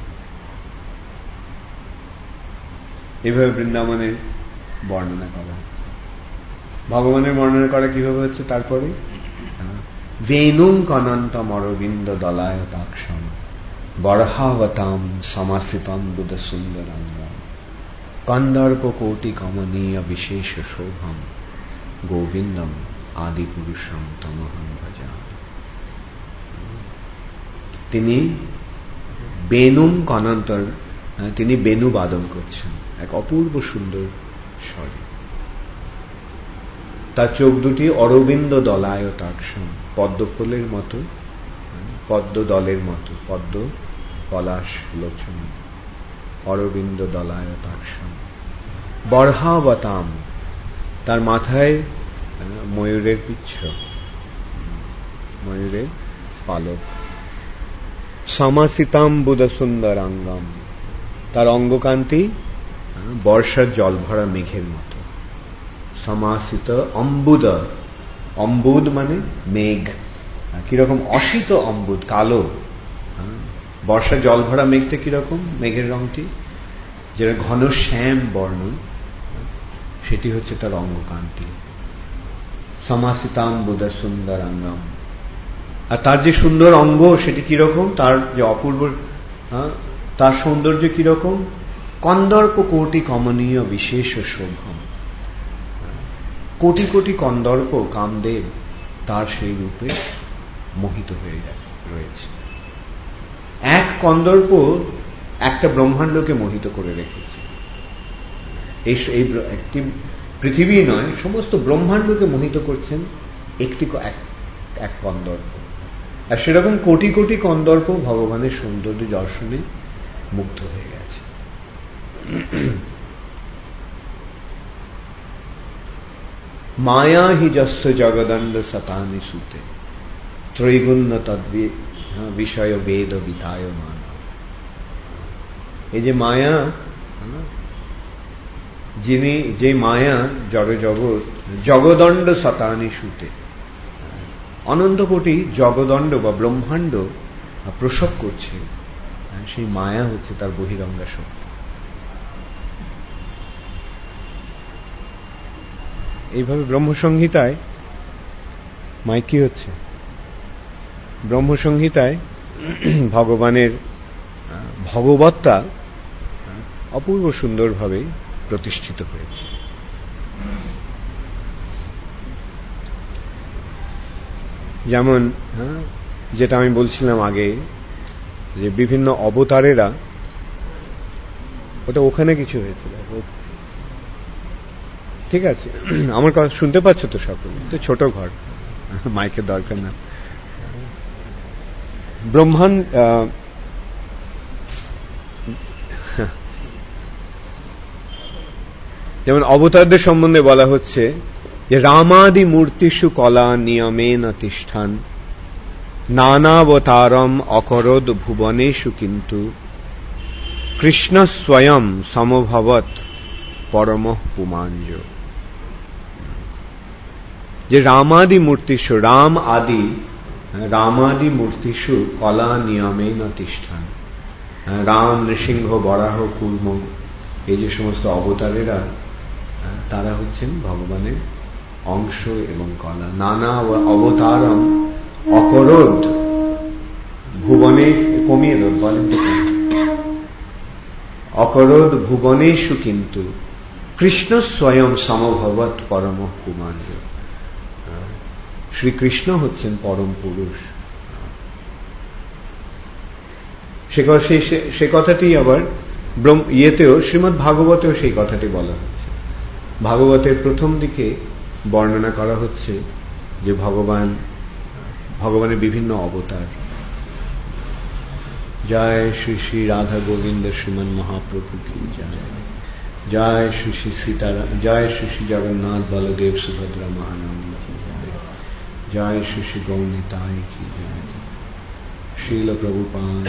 এভাবে বৃন্দাবনের বর্ণনা করা, ভগবানের বর্ণনা করা কিভাবে হচ্ছে। তারপরে বেনুম কনন্তম অরবিন্দ দলায় তাক্ষম বর্হাবতাম সমাসিতম বুধ সুন্দরাঙ্গম কন্দর্প কোটি কমনীয় বিশেষ শোভম গোবিন্দম আদি পুরুষম তমহং ভজামি। তিনি বেনুম কনন্তর, তিনি বেনু বাদন করছেন এক অপূর্ব সুন্দর স্বরে। তার চোখ দুটি অরবিন্দ দলায় তাক্ষম, পদ্ম ফুলের মতো, পদ্ম দলের মতো, পদ্ম পলাশ লোচন, অরবিন্দ দলায় তাক্ষম বর্হাবতাম, তার মাথায় ময়ূরের পিচ্ছ, ময়ূরের পালক, সমাসিতাম বুধ সুন্দরাঙ্গম, তার অঙ্গকান্তি বর্ষার জল ভরা মেঘের মতো। সমাসিত অম্বুদ, অম্বুদ মানে মেঘ, কিরকম অসিত অম্বুদ, কালো, বর্ষা জল ভরা মেঘটা কিরকম, মেঘের রংটি যেটা ঘন শ্যাম বর্ণ, সেটি হচ্ছে তার অঙ্গকান্তি। সমাসিতাম বুধ সুন্দরাঙ্গম, আর তার যে সুন্দর অঙ্গ সেটি কিরকম, তার যে অপূর্ব, তার সৌন্দর্য কিরকম, কন্দর্প কোটি কমনীয় বিশেষ শোভম, কোটি কোটি কন্দর্প কামদেব তার সেই রূপে মোহিত হয়ে রয়েছে। এক কন্দর্প একটা ব্রহ্মাণ্ডকে মোহিত করে রেখেছে। এই একটি পৃথিবী নয়, সমস্ত ব্রহ্মাণ্ডকে মোহিত করছেন একটি এক কন্দর্প। আর সেরকম কোটি কোটি কন্দর্প ভগবানের সৌন্দর্য দর্শনে মুগ্ধ হয়ে গেছে। মায়া হি যস্য জগদণ্ড শতানি সুতে ত্রৈগুণ্য তদ্বি বিষয় বেদ বিতায় মান। এই যে মায়া, যিনি, যে মায়া জড় জগৎ জগদণ্ড শতানি সুতে, অনন্ত কোটি জগদণ্ড বা ব্রহ্মাণ্ড প্রসব করছে, সেই মায়া হচ্ছে তার বহিরঙ্গা শক্তি। এইভাবে ব্রহ্মসংহিতায় মাইক কি হচ্ছে, ব্রহ্মসংহিতায় ভগবানের ভগবত্তা অপূর্ব সুন্দরভাবে প্রতিষ্ঠিত হয়েছে। যেমন যেটা আমি বলছিলাম আগে, যে বিভিন্ন অবতারেরা, ওটা ওখানে কিছু হয়েছিল, ঠিক আছে? আমার কথা শুনতে পাচ্ছ তো সকলে? তো ছোট ঘর, মাইকের দরকার না। ব্রহ্মাণ্ড, যেমন অবতারদের সম্বন্ধে বলা হচ্ছে যে রামাদি মূর্তিষু কলা নিয়মেন তিষ্ঠান নানাবতারম অকরোদ ভুবনেষু কিন্তু কৃষ্ণ স্বয়ং সমভবৎ পরমঃ পুমাঞ্জ। যে রামাদি মূর্তিষু, রামাদি মূর্তিষু কলা নিয়মেন তিষ্ঠান, রাম, নৃসিংহ, বরাহ, কূর্ম, এই যে সমস্ত অবতারেরা, তারা হচ্ছেন ভগবানের অংশ এবং কলা। নানা অবতারম অকরোধ ভুবনে, কমিয়ে দেন বলেন তো, অকরোধ ভুবনেষু কিন্তু কৃষ্ণ স্বয়ং সমভবৎ পরমঃ পুমাঞ্জ। শ্রীকৃষ্ণ হচ্ছেন পরম পুরুষ। সে কথাটি আবার ইয়েতেও, শ্রীমদ্ ভাগবতেও সেই কথাটি বলা হচ্ছে। ভাগবতের প্রথম দিকে বর্ণনা করা হচ্ছে যে ভগবানের বিভিন্ন অবতার। জয় শ্রী শ্রী রাধা গোবিন্দ শ্রীমন মহাপ্রভু কি জয়, জয় শ্রী শ্রী সীতারাম, জয় শ্রী শ্রী জগন্নাথ বলদেব সুভদ্রা মহানন্দী কি জয়, জয় শ্রী শ্রী গৌরনিতাই কি জয়, শ্রীল প্রভুপাদ।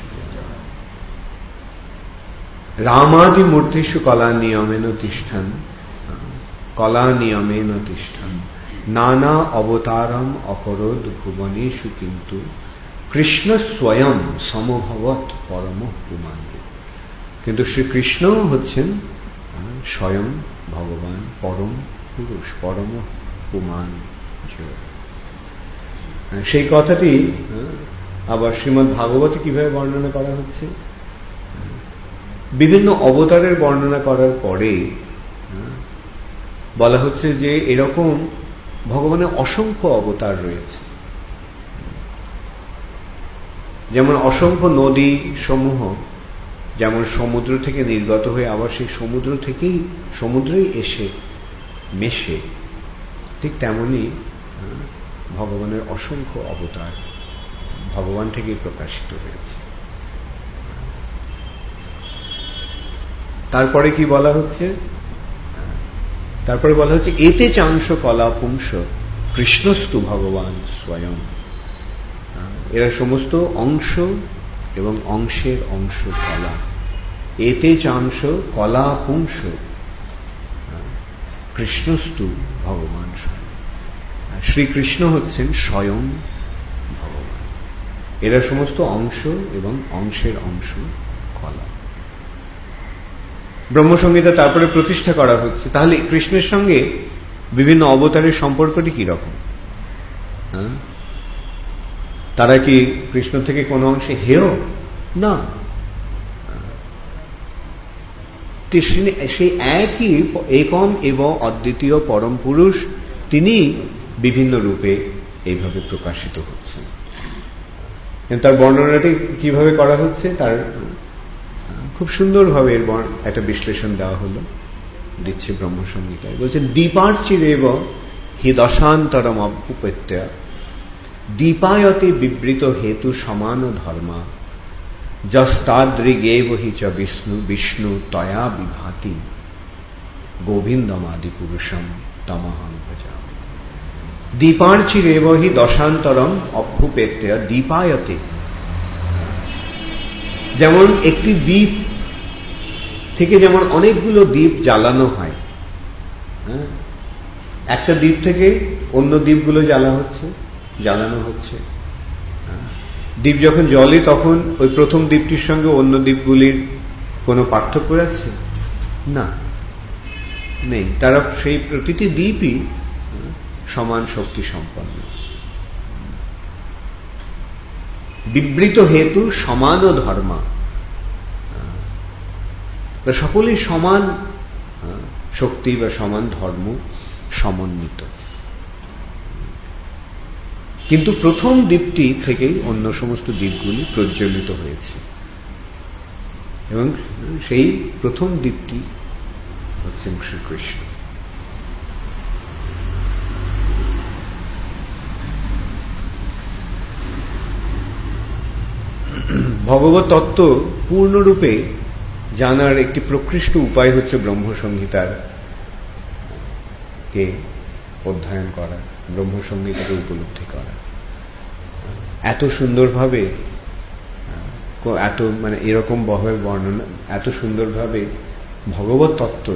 রামাদি মূর্তিষু কলা নিয়মেন তিষ্ঠান, কলা নিয়মেন তিষ্ঠান, নানা অবতারম অকরোদ ভুবনেষু কিন্তু কৃষ্ণ স্বয়ং সমভবৎ পরম পুমান। কিন্তু শ্রীকৃষ্ণ হচ্ছেন স্বয়ং ভগবান, পরম পুরুষ, পরম পুমান। সেই কথাটি আবার শ্রীমদ্ ভাগবতে কিভাবে বর্ণনা করা হচ্ছে? বিভিন্ন অবতারের বর্ণনা করার পরে বলা হচ্ছে যে এরকম ভগবানের অসংখ্য অবতার রয়েছে। যেমন অসংখ্য নদী সমূহ যেমন সমুদ্র থেকে নির্গত হয়ে আবার সেই সমুদ্র থেকেই সমুদ্রেই এসে মেশে, ঠিক তেমনি ভগবানের অসংখ্য অবতার ভগবান থেকেই প্রকাশিত হয়েছে। তারপরে কি বলা হচ্ছে? তারপরে বলা হচ্ছে এতে চাংশ কলা পুংস কৃষ্ণস্তু ভগবান স্বয়ং। এরা সমস্ত অংশ এবং অংশের অংশ কলা। এতে চাংশ কলা পুংস কৃষ্ণস্তু ভগবান স্বয়ং। শ্রীকৃষ্ণ হচ্ছেন স্বয়ং ভগবান। এরা সমস্ত অংশ এবং অংশের অংশ কলা। ব্রহ্মসংহিতা তারপরে প্রতিষ্ঠা করা হচ্ছে। তাহলে কৃষ্ণের সঙ্গে বিভিন্ন অবতারের সম্পর্কটি কি রকম? তারা কি কৃষ্ণ থেকে কোন অংশে হেয়? না, সেই একই একম এবং অদ্বিতীয় পরম পুরুষ, তিনি বিভিন্ন রূপে এইভাবে প্রকাশিত হচ্ছেন। তার বর্ণনাটি কিভাবে করা হচ্ছে তার খুব সুন্দরভাবে এর একটা বিশ্লেষণ দেওয়া হলো, দিচ্ছে ব্রহ্মসংহিতায়। বলছেন দীপার্চিরেব হি দশান্তরম অভ্যুপেত্যা দীপায়তে বিবৃত হেতু সমান ধর্মা যস্তাদৃগেব হি চ বিষ্ণু বিষ্ণু তয়া বিভাতি গোবিন্দমাদি পুরুষম তমহং ভজামি। দীপার্চিরেব হি দশান্তরম অভ্যুপেত্যা দীপায়তে, যেমন একটি দ্বীপ থেকে যেমন অনেকগুলো দ্বীপ জ্বালানো হয়, একটা দ্বীপ থেকে অন্য দ্বীপগুলো জ্বালানো হচ্ছে। দ্বীপ যখন জ্বলে তখন ওই প্রথম দ্বীপটির সঙ্গে অন্য দ্বীপগুলির কোনো পার্থক্য আছে? না, নেই। তারা সেই প্রতিটি দ্বীপই সমান শক্তি সম্পন্ন। বিবৃত হেতু সমান ও ধর্মা, সকলেই সমান শক্তি বা সমান ধর্ম সমন্বিত। কিন্তু প্রথম দ্বীপটি থেকেই অন্য সমস্ত দ্বীপগুলি প্রজ্বলিত হয়েছে এবং সেই প্রথম দ্বীপটি হচ্ছেন শ্রীকৃষ্ণ। ভগবত তত্ত্ব পূর্ণরূপে জানার একটি প্রকৃষ্ট উপায় হচ্ছে ব্রহ্মসংহিতার কে অধ্যয়ন করা, ব্রহ্মসংহিতাকে উপলব্ধি করা। এত সুন্দরভাবে, এত মানে এরকম ভাবে বর্ণনা, এত সুন্দরভাবে ভগবত তত্ত্ব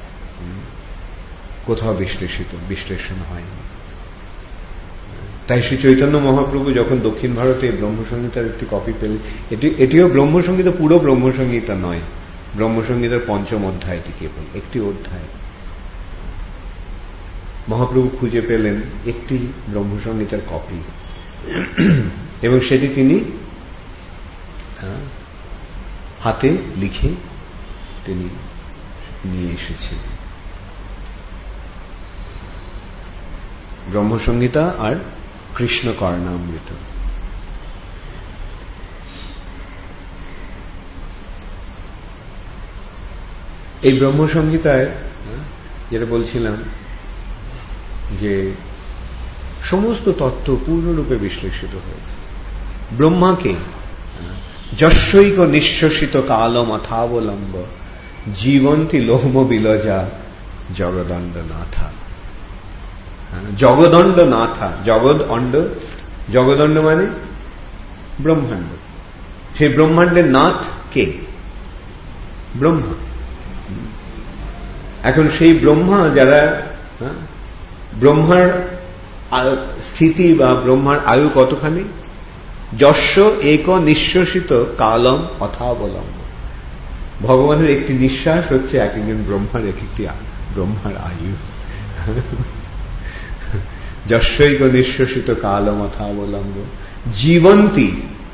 কোথাও বিশ্লেষণ হয়নি। তাই শ্রী চৈতন্য মহাপ্রভু যখন দক্ষিণ ভারতে ব্রহ্মসংহিতার একটি কপি পেলেন, এটিও ব্রহ্মসংহিতা, পুরো ব্রহ্মসংহিতা নয়, ব্রহ্মসংহিতার পঞ্চম অধ্যায়টি কেবল একটি অধ্যায়। মহাপ্রভু খুঁজে পেলেন একটি ব্রহ্মসংহিতার কপি এবং সেটি তিনি হাতে লিখে তিনি নিয়ে এসেছেন। ব্রহ্মসংহিতা আর কৃষ্ণ কর্ণামৃত। এই ব্রহ্মসংহিতায় যেটা বলছিলাম যে সমস্ত তত্ত্ব পূর্ণরূপে বিশ্লেষিত হয়েছে। ব্রহ্মাকে যশৈক নিঃশ্বসিত কালম অথাবলম্ব জীবন্তী লোম বিলজা জগদণ্ড নাথা। জগদণ্ড নাথা, জগদণ্ড মানে ব্রহ্মাণ্ড। সেই ব্রহ্মাণ্ডের নাথ কে? ব্রহ্মা। এখন সেই ব্রহ্মা যারা ব্রহ্মার স্থিতি বা ব্রহ্মার আয়ু কতখানি? যস্য এক নিঃশ্বাসিত কালম অথাবলম্ব। ভগবানের একটি নিঃশ্বাস হচ্ছে এক একজন ব্রহ্মার এক একটি ব্রহ্মার আয়ু। যস্যৈক নিঃশ্বাসিত কালম অথাবলম্ব। জীবন্তী,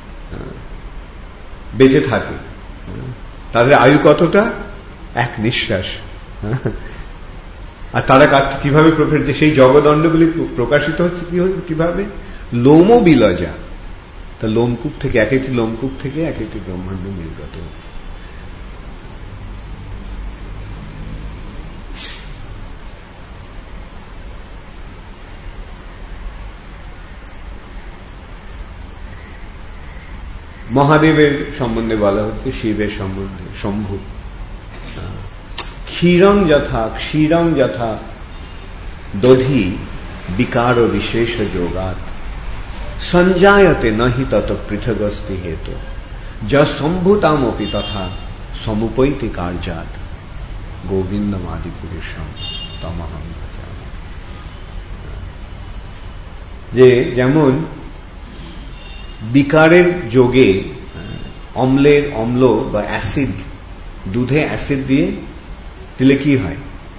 বেঁচে থাকে, তাদের আয়ু কতটা? এক নিঃশ্বাস। আর তারা কিভাবে প্রকাশিত? সেই জগদণ্ডগুলি প্রকাশিত হচ্ছে কিভাবে? লোম বিলজা। তা লোমকূপ থেকে, এক একটি লোমকূপ থেকে এক একটি ব্রহ্মাণ্ড নির্গত হচ্ছে। মহাদেবের সম্বন্ধে বলা হচ্ছে, শিবের সম্বন্ধে শম্ভু। ক্ষীরং যথা দধি বিকার বিশেষ যোগাত সঞ্জায়তে নহি তত পৃথগস্তি হেতু যা সম্ভূতামপি তথা সমুপৈতি কার্যাত গোবিন্দমাদি পুরুষম তমহং ভজামি। যে যেমন বিকারের যোগে অম্ল বা অ্যাসিড, দুধে অ্যাসিড দিলে কি হয়?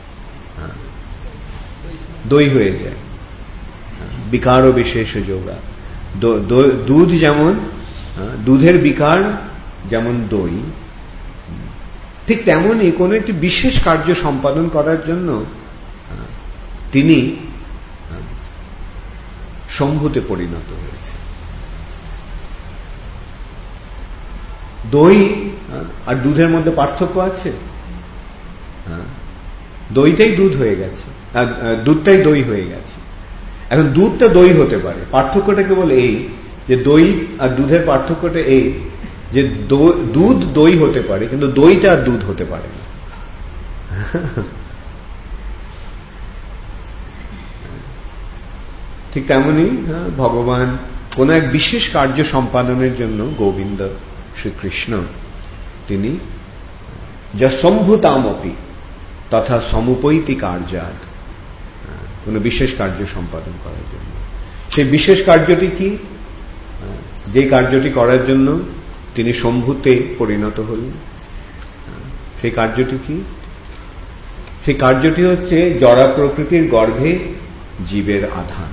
দই হয়ে যায়। বিকার ও বিশেষ যোগা। দুধ যেমন, দুধের বিকার যেমন দই, ঠিক তেমনই কোন একটি বিশেষ কার্য সম্পাদন করার জন্য তিনি শম্ভুতে পরিণত হয়েছে। দই আর দুধের মধ্যে পার্থক্য আছে? দইটাই দুধ হয়ে গেছে, দুধটাই দই হয়ে গেছে। এখন দুধটা দই হতে পারে, পার্থক্যটা কেবল এই যে দই আর দুধের পার্থক্যটা এই যে দুধ দই হতে পারে, কিন্তু দইটা আর দুধ হতে পারে না। ঠিক তেমনি ভগবান কোন এক বিশেষ কার্য সম্পাদনের জন্য গোবিন্দ শ্রীকৃষ্ণ তিনি যা সম্ভূতামপি তথা সমুপৈতি কার্যাত, কোন বিশেষ কার্য সম্পাদন করার জন্য। সেই বিশেষ কার্যটি কি? যে কার্যটি করার জন্য তিনি শম্ভুতে পরিণত হলেন, সেই কার্যটি কি? সেই কার্যটি হচ্ছে জড়া প্রকৃতির গর্ভে জীবের আধান।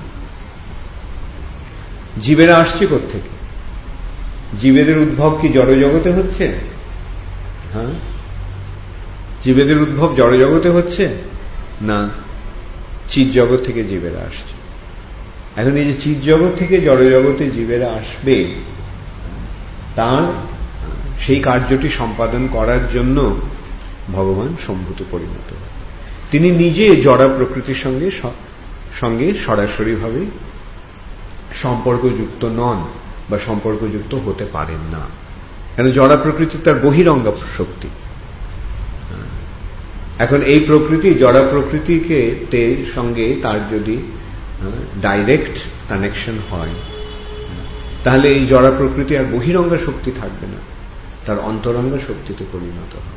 জীবেরা আসছে কোত্থেকে? জীবেদের উদ্ভব কি জড়জগতে হচ্ছে? হ্যাঁ, জীবেদের উদ্ভব জড়জগতে হচ্ছে না, চিৎ জগৎ থেকে জীবেরা আসছে। এখন এই যে চিৎ জগৎ থেকে জড়জগতে জীবেরা আসবে, তার সেই কার্যটি সম্পাদন করার জন্য ভগবান শম্ভুতে পরিণত হয়। তিনি নিজে জড়া প্রকৃতির সঙ্গে সরাসরিভাবে সম্পর্কযুক্ত নন বা সম্পর্কযুক্ত হতে পারেন না, কেন জড়া প্রকৃতি তার বহিরঙ্গ শক্তি। এখন এই প্রকৃতি, জড়া প্রকৃতিকে সঙ্গে তার যদি ডাইরেক্ট কানেকশন হয়, তাহলে এই জড়া প্রকৃতি আর বহিরঙ্গ শক্তি থাকবে না, তার অন্তরঙ্গ শক্তিতে পরিণত হবে।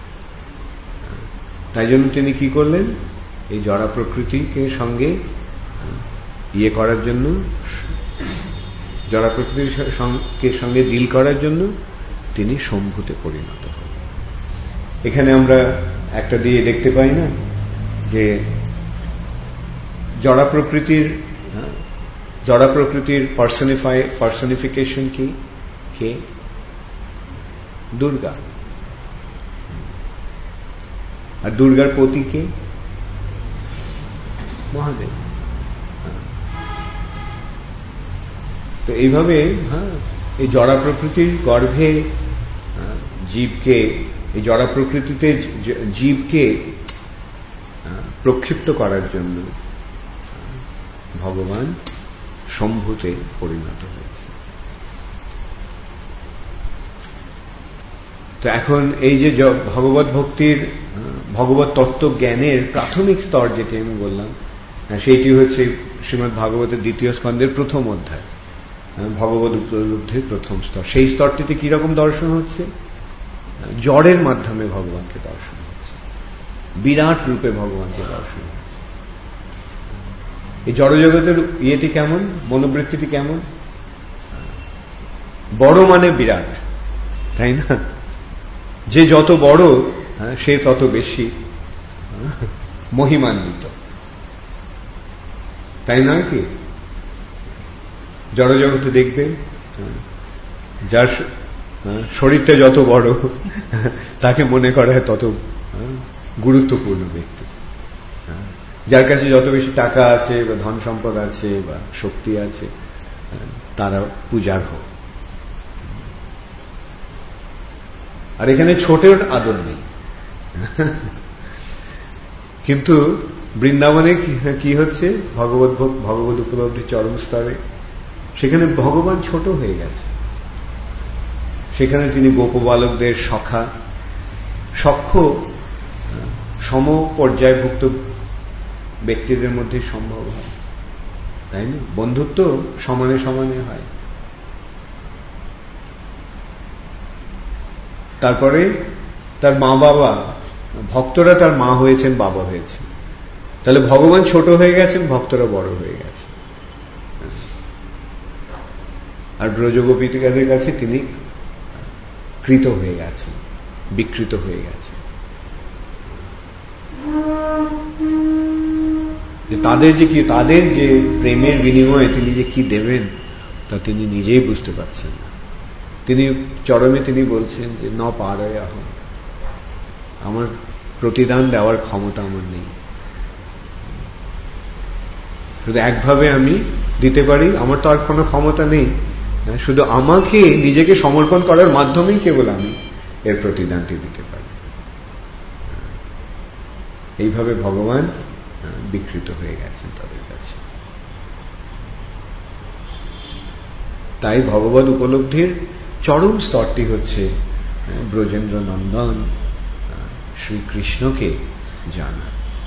তাই জন্য তিনি কি করলেন? এই জড়া প্রকৃতিকে সঙ্গে করার জন্য, জড়া প্রকৃতির সঙ্গে ডিল করার জন্য তিনি শম্ভুতে পরিণত হন। এখানে আমরা একটা দিয়ে দেখতে পাই না যে জড়া প্রকৃতির পার্সনিফিকেশন কি? কে? দুর্গা। আর দুর্গার পতি কে? মহাদেব। তো এইভাবে এই জড়া প্রকৃতির গর্ভে জীবকে, এই জড়া প্রকৃতিতে জীবকে প্রক্ষিপ্ত করার জন্য ভগবান শম্ভুতে পরিণত হয়েছে। তো এখন এই যে ভগবত ভক্তির, ভগবত তত্ত্ব জ্ঞানের প্রাথমিক স্তর যেটি আমি বললাম, সেইটি হচ্ছে শ্রীমদ্ ভাগবতের 2য় স্কন্ধের 1ম অধ্যায়, ভগবত উপলব্ধির প্রথম স্তর। সেই স্তরটিতে কিরকম দর্শন হচ্ছে? জড়ের মাধ্যমে ভগবানকে দর্শন হচ্ছে, বিরাট রূপে ভগবানকে দর্শন হচ্ছে। এই জড়জগতের ইয়েটি কেমন, মনোবৃত্তিটি কেমন? বড় মানে বিরাট, তাই না? যে যত বড় সে তত বেশি মহিমান্বিত, তাই নয় কি? জড়জগতে দেখবেন যার শরীরটা যত বড় তাকে মনে করা হয় তত গুরুত্বপূর্ণ ব্যক্তি। যার কাছে যত বেশি টাকা আছে বা ধন সম্পদ আছে বা শক্তি আছে তারা পূজার হোক। আর এখানে ছোটের আদর নেই। কিন্তু বৃন্দাবনে কি হচ্ছে, ভগবত উপলব্ধি চরম স্তরে, সেখানে ভগবান ছোট হয়ে গেছে। সেখানে তিনি গোপবালকদের সখ্য সম পর্যায়ভুক্ত ব্যক্তিদের মধ্যে সম্ভব হয়, তাই না? বন্ধুত্ব সমানে সমানে হয়। তারপরে তার মা বাবা, ভক্তরা তার মা হয়েছেন, বাবা হয়েছেন। তাহলে ভগবান ছোট হয়ে গেছেন, ভক্তরা বড় হয়ে গেছে। আর ব্রজগোপীদের কাছে তিনি কৃত হয়ে গেছেন, বিকৃত হয়ে গেছেন। তাদের যে প্রেমের বিনিময়ে তিনি যে কি দেবেন তা তিনি নিজেই বুঝতে পারছেন না। তিনি চরমে তিনি বলছেন যে ন পারয় আহম, আমার প্রতিদান দেওয়ার ক্ষমতা আমার নেই। শুধু একভাবে আমি দিতে পারি, আমার তো আর কোনো ক্ষমতা নেই। শুধু আমাকে নিজেকে সমর্পণ করার মাধ্যমেই কেবল আমি এর প্রতিদানটি দিতে পারি। এইভাবে ভগবান বিকৃত হয়ে গেছেন তাদের কাছে। তাই ভগবত উপলব্ধির চরম স্তরটি হচ্ছে ব্রজেন্দ্র নন্দন শ্রীকৃষ্ণকে জানা।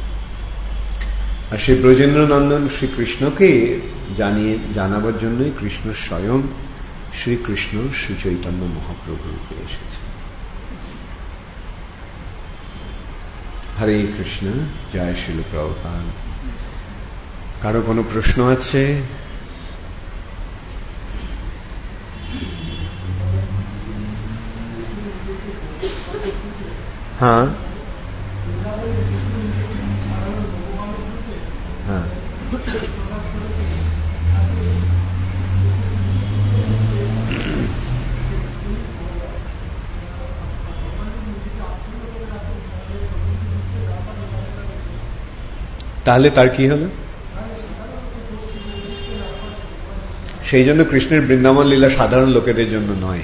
আর সেই ব্রজেন্দ্র নন্দন শ্রীকৃষ্ণকে জানাবার জন্যই কৃষ্ণ স্বয়ং শ্রীকৃষ্ণ শ্রী চৈতন্য মহাপ্রভু রূপে এসেছে। হরে কৃষ্ণ, জয় শ্রীল প্রভুপাদ। কারো কোনো প্রশ্ন আছে? হ্যাঁ হ্যাঁ, তাহলে তার কি হলো? সেই জন্য কৃষ্ণের বৃন্দাবন লীলা সাধারণ লোকেদের জন্য নয়।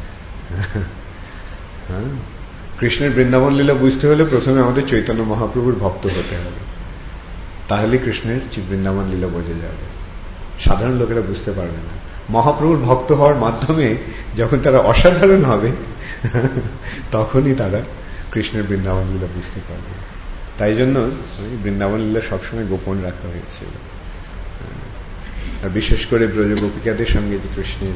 কৃষ্ণের বৃন্দাবন লীলা বুঝতে হলে প্রথমে আমাদের চৈতন্য মহাপ্রভুর ভক্ত হতে হবে, তাহলে কৃষ্ণের বৃন্দাবন লীলা বোঝা যাবে। সাধারণ লোকেরা বুঝতে পারবে না। মহাপ্রভুর ভক্ত হওয়ার মাধ্যমে যখন তারা অসাধারণ হবে তখনই তারা কৃষ্ণের বৃন্দাবন লীলা বুঝতে পারবে। তাই জন্য বৃন্দাবন লীলা সবসময় গোপন রাখা হয়েছিল। আর বিশেষ করে ব্রজ গোপিকাদের সঙ্গে যে কৃষ্ণের,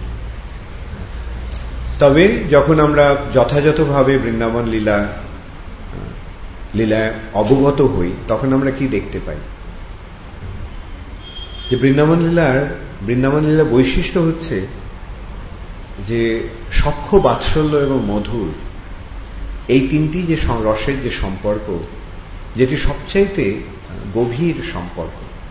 তবে যখন আমরা যথাযথভাবে বৃন্দাবন লীলায় অবগত হই তখন আমরা কি দেখতে পাই, যে বৃন্দাবন লীলা বৈশিষ্ট্য হচ্ছে যে সখ্য, বাৎসল্য এবং মধুর, এই তিনটি যে রসের যে সম্পর্ক, যেটি সবচাইতে গভীর সম্পর্ক।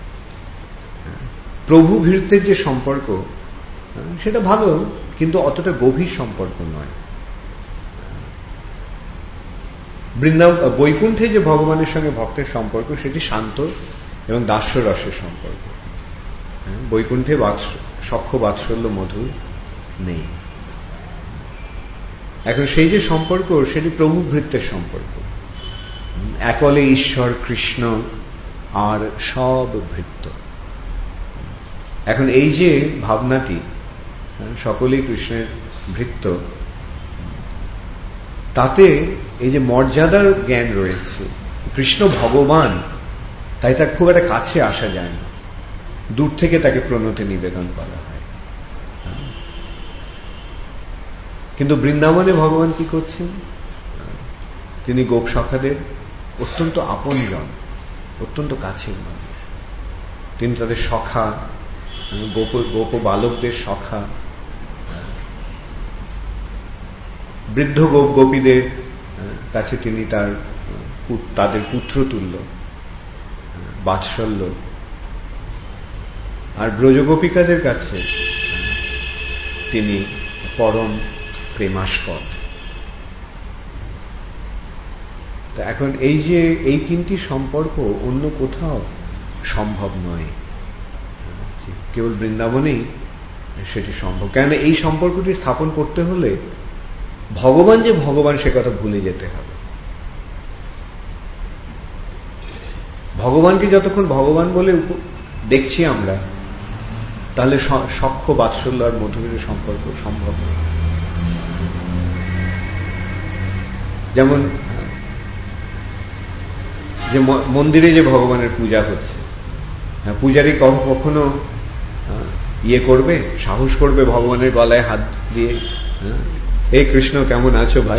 প্রভু ভৃত্যের যে সম্পর্ক সেটা ভালো, কিন্তু অতটা গভীর সম্পর্ক নয়। বৈকুণ্ঠে যে ভগবানের সঙ্গে ভক্তের সম্পর্ক সেটি শান্ত এবং দাস্য রসের সম্পর্ক। বৈকুণ্ঠে সখ্য, বাৎসল্য, মধুর নেই। এখন সেই যে সম্পর্ক সেটি প্রভু ভৃত্যের সম্পর্ক। একলে ঈশ্বর কৃষ্ণ আর সব ভৃত্য। এখন এই যে ভাবনাটি, সকলেই কৃষ্ণের ভৃত্য, তাতে এই যে মর্যাদার জ্ঞান রয়েছে। কৃষ্ণ ভগবান, তাই তার খুব একটা কাছে আসা যায় না, দূর থেকে তাকে প্রণতি নিবেদন করা হয়। কিন্তু বৃন্দাবনে ভগবান কি করছেন? তিনি গোপ সখাদের অত্যন্ত আপনজন, অত্যন্ত কাছের মানুষ। তিনি তাদের সখা, গোপ বালকদের সখা, বৃদ্ধ গোপীদের কাছে তিনি তাদের পুত্র তুল্য, বাৎসল্য, আর ব্রজগোপিকাদের কাছে তিনি পরম প্রেমাস্পদ। তো এখন এই তিনটি সম্পর্ক অন্য কোথাও সম্ভব নয়, কেবল বৃন্দাবনেই সেটি সম্ভব। কেন এই সম্পর্কটি স্থাপন করতে হলে ভগবান যে ভগবান সে কথা ভুলে যেতে হবে। ভগবানকে যতক্ষণ ভগবান বলে দেখছি আমরা, তাহলে সখ্য বাৎসল্য আর মধুরের সম্পর্ক সম্ভব নয়। যেমন যে মন্দিরে যে ভগবানের পূজা হচ্ছে, পূজারী কখনো করবে, সাহস করবে ভগবানের গলায় হাত দিয়ে, এই কৃষ্ণ কেমন আছো ভাই?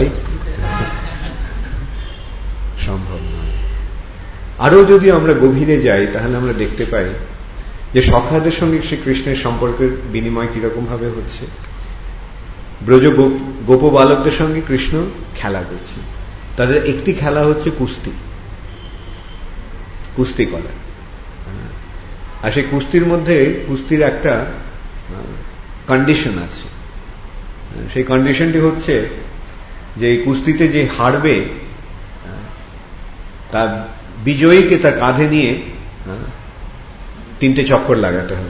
সম্ভব নয়। আরো যদি আমরা গভীরে যাই তাহলে আমরা দেখতে পাই যে সখাদের সঙ্গে শ্রী কৃষ্ণের সম্পর্কের বিনিময় কিরকম ভাবে হচ্ছে। ব্রজ গোপ বালকদের সঙ্গে কৃষ্ণ খেলা করছে, তাদের একটি খেলা হচ্ছে কুস্তি করা। আর সেই কুস্তির মধ্যে কুস্তির একটা কন্ডিশন আছে। সেই কন্ডিশনটি হচ্ছে যে এই কুস্তিতে যে হারবে তার বিজয়ীকে তার কাঁধে নিয়ে 3টে চক্কর লাগাতে হবে।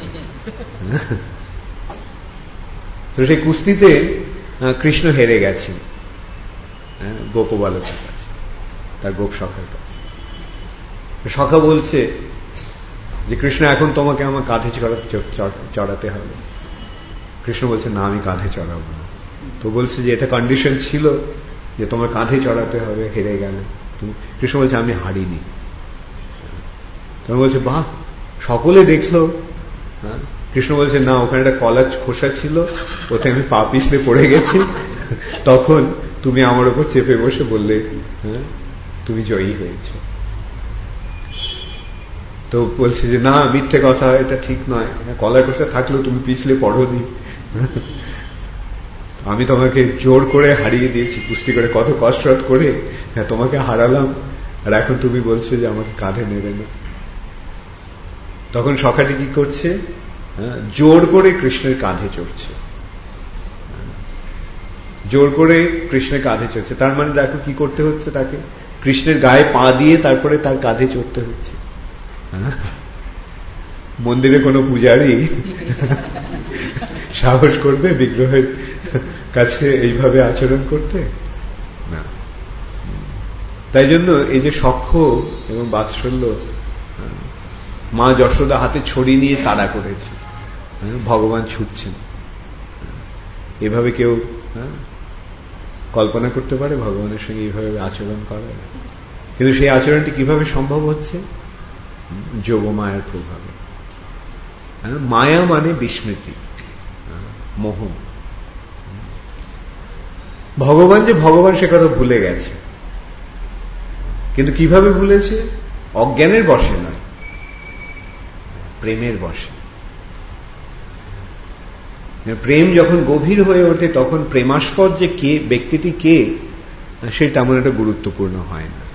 তো সেই কুস্তিতে কৃষ্ণ হেরে গেছেন গোপবালকের কাছে, তার গোপ সখার কাছে। সখা বলছে যে কৃষ্ণ এখন তোমাকে আমার কাঁধে চড়াতে হবে। কৃষ্ণ বলছে না, আমি কাঁধে চড়াবো না। তো বলছে যে এটা কন্ডিশন ছিল যে তোমার কাঁধে চড়াতে হবে, হেরে গেলে। কৃষ্ণ বলছে আমি হারিনি। তোমার বলছে বাহ, সকলে দেখলো। কৃষ্ণ বলছে না, ওখানে একটা কলার খোসা ছিল, ওতে আমি পা পিছলে পড়ে গেছি, তখন তুমি আমার উপর চেপে বসে বললে তুমি জয়ী হয়েছ। তো বলছে যে না, মিথ্যে কথা, এটা ঠিক নয়, কলার খোসা থাকলেও তুমি পিছলে পড়োনি, আমি তোমাকে জোর করে হারিয়ে দিয়েছি, কুস্তি করে কত কসরত করে তোমাকে হারালাম, আর এখন তুমি বলছো যে আমাকে কাঁধে নেবে না। তখন সখাটি কি করছে? জোর করে কৃষ্ণের কাঁধে চড়ছে, জোর করে কৃষ্ণের কাঁধে চড়ছে। তার মানে দেখো কি করতে হচ্ছে, তাকে কৃষ্ণের গায়ে পা দিয়ে তারপরে তার কাঁধে চড়তে হচ্ছে। মন্দিরে কোনো পূজারী সাহস করবে বিগ্রহের কাছে এইভাবে আচরণ করতে? না। তাই জন্য এই যে সখ্য এবং বাৎসল্য, মা যশোদা হাতে ছড়ি নিয়ে তাড়া করেছে, ভগবান ছুটছেন। এভাবে কেউ কল্পনা করতে পারে ভগবানের সঙ্গে এইভাবে আচরণ করে? কিন্তু সেই আচরণটি কিভাবে সম্ভব হচ্ছে? যোগমায়ার প্রভাবে। মায়া মানে বিস্মৃতি, মোহ। ভগবান যে ভগবান সে কথা ভুলে গেছে, কিন্তু কিভাবে ভুলেছে? অজ্ঞানের বশে নয়, প্রেমের বশে। প্রেম যখন গভীর হয়ে ওঠে তখন প্রেমাস্পদ যে কে, ব্যক্তিটি কে, সেটা তেমন একটা গুরুত্বপূর্ণ হয় না।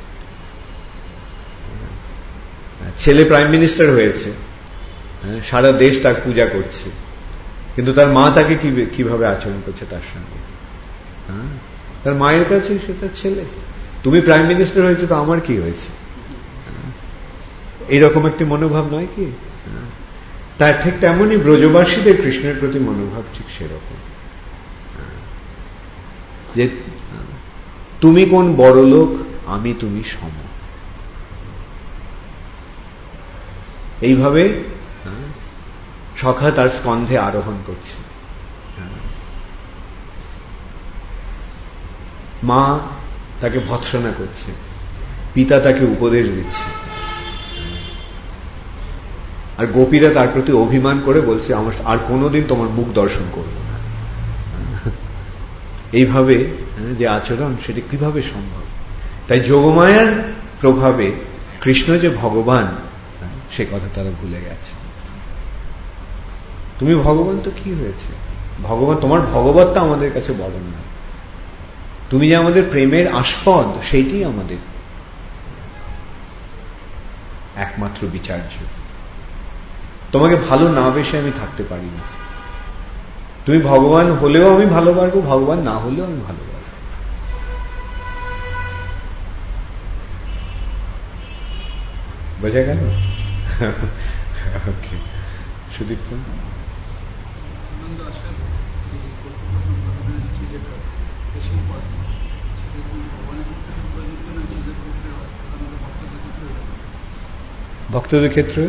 ছেলে প্রাইম মিনিস্টার হয়েছে, সারা দেশ তার পূজা করছে, কিন্তু তার মা তাকে কিভাবে আচরণ করছে তার সঙ্গে? তার মায়ের কাছে সে তার ছেলে। তুমি প্রাইম মিনিস্টার হয়েছে তো আমার কি হয়েছে? এইরকম একটি মনোভাব নয় কি? তার ঠিক তেমনই ব্রজবাসীদের কৃষ্ণের প্রতি মনোভাব ঠিক সেরকম, যে তুমি কোন বড় লোক, আমি তুমি সম। এইভাবে সখা তার স্কন্ধে আরোহণ করছে। মা তাকে ভৎসনা করছে, পিতা তাকে উপদেশ দিচ্ছে, আর গোপীরা তার প্রতি অভিমান করে বলছে আমার আর কোনোদিন তোমার মুখ দর্শন করব না। এইভাবে যে আচরণ, সেটি কিভাবে সম্ভব? তাই যোগমায়ার প্রভাবে কৃষ্ণ যে ভগবান সে কথা তারা ভুলে গেছে। তুমি ভগবান তো কি হয়েছে? ভগবান, তোমার ভগবতটা আমাদের কাছে বলো না। তুমি যে আমাদের প্রেমের আস্পদ, সেইটাই আমাদের একমাত্র বিচার্য। তোমাকে ভালো না বেশে আমি থাকতে পারি না। তুমি ভগবান হলেও আমি ভালোবাসবো, ভগবান না হলেও আমি ভালোবাসবো। বোঝা গেল? ওকে, সুদীপ্ত। ভক্তদের ক্ষেত্রে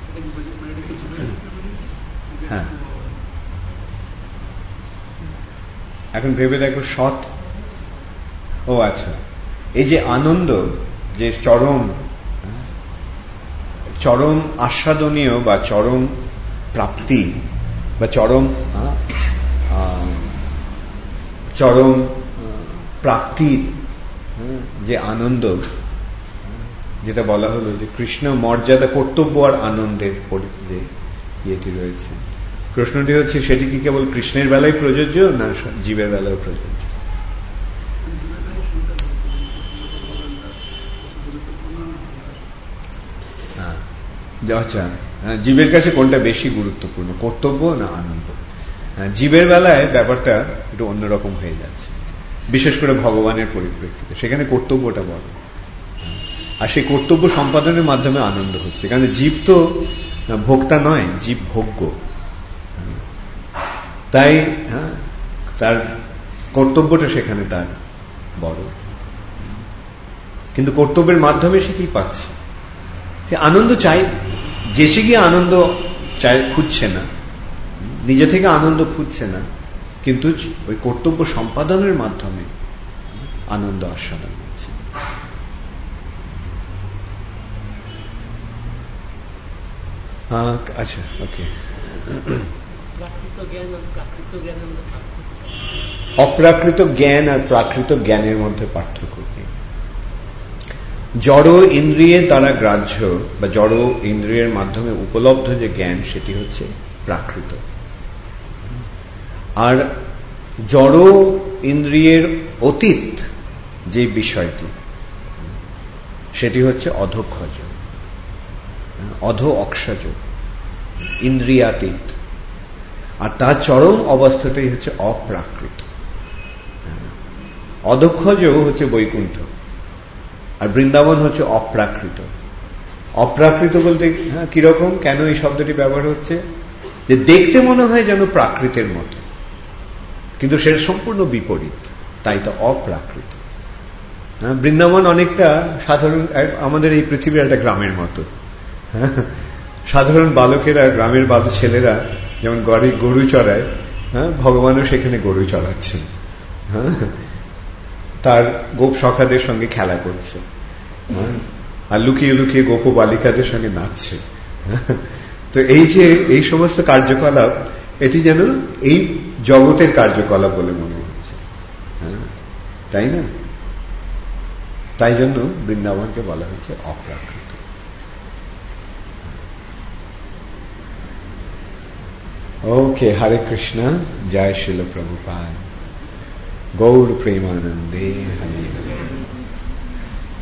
হ্যাঁ, এখন ভেবে দেখো সৎ। ও আচ্ছা, এই যে আনন্দ, যে চরম চরম আস্বাদনীয় বা চরম প্রাপ্তি বা চরম প্রাপ্তির যে আনন্দ, যেটা বলা হলো যে কৃষ্ণ মর্যাদা, কর্তব্য আর আনন্দের যে ইয়েটি রয়েছে, প্রশ্নটি হচ্ছে সেটি কি কেবল কৃষ্ণের বেলায় প্রযোজ্য না জীবের বেলায় প্রযোজ্য? আচ্ছা, জীবের কাছে কোনটা বেশি গুরুত্বপূর্ণ, কর্তব্য না আনন্দ? জীবের বেলায় ব্যাপারটা একটু অন্যরকম হয়ে যাচ্ছে, বিশেষ করে ভগবানের পরিপ্রেক্ষিতে। সেখানে কর্তব্যটা বড়, আর সেই কর্তব্য সম্পাদনের মাধ্যমে আনন্দ হচ্ছে। কারণ জীব তো ভোক্তা নয়, জীব ভোগ্য। তাই তার কর্তব্যটা সেখানে তার বড়, কিন্তু কর্তব্যের মাধ্যমে সে কি পাচ্ছে? সে আনন্দ চাই, যেসে গিয়ে আনন্দ চাই, খুঁজছে না, নিজে থেকে আনন্দ খুঁজছে না, কিন্তু ওই কর্তব্য সম্পাদনের মাধ্যমে আনন্দ আস্বাদন হচ্ছে। আচ্ছা, ওকে। অপ্রাকৃত জ্ঞান আর প্রাকৃত জ্ঞানের মধ্যে পার্থক্য কি? জড় ইন্দ্রিয়ের দ্বারা গ্রাহ্য বা জড় ইন্দ্রিয়ের মাধ্যমে উপলব্ধ যে জ্ঞান, সেটি হচ্ছে প্রাকৃত। আর জড় ইন্দ্রিয়ের অতীত যে বিষয়টি, সেটি হচ্ছে অধোক্ষজ, অধো অক্ষজ, ইন্দ্রিয়াতীত। আর তার চরম অবস্থাটাই হচ্ছে অপ্রাকৃত। অধোক্ষজ হচ্ছে বৈকুণ্ঠ, আর বৃন্দাবন হচ্ছে অপ্রাকৃত। অপ্রাকৃত বলতে কিরকম, কেন এই শব্দটি ব্যবহার হচ্ছে? যে দেখতে মনে হয় যেন প্রাকৃতের মতো, কিন্তু সেটা সম্পূর্ণ বিপরীত, তাই তো অপ্রাকৃত। বৃন্দাবন অনেকটা সাধারণ, আমাদের এই পৃথিবীর একটা গ্রামের মতো। সাধারণ বালকেরা, গ্রামের বালক ছেলেরা যেমন গরু চড়ায়, ভগবানও সেখানে গরু চড়াচ্ছেন, তার গোপ সখাদের সঙ্গে খেলা করছে, আর লুকিয়ে লুকিয়ে গোপ বালিকাদের সঙ্গে নাচছে। তো এই যে এই সমস্ত কার্যকলাপ, এটি যেন এই জগতের কার্যকলাপ বলে মনে হচ্ছে, তাই না? তাই জন্য বৃন্দাবনকে বলা হয়েছে অপ্রাকৃত। ওকে, হরে কৃষ্ণ, জয় শিল প্রভুপাদ, গৌর প্রেমানন্দে, হরে হরে।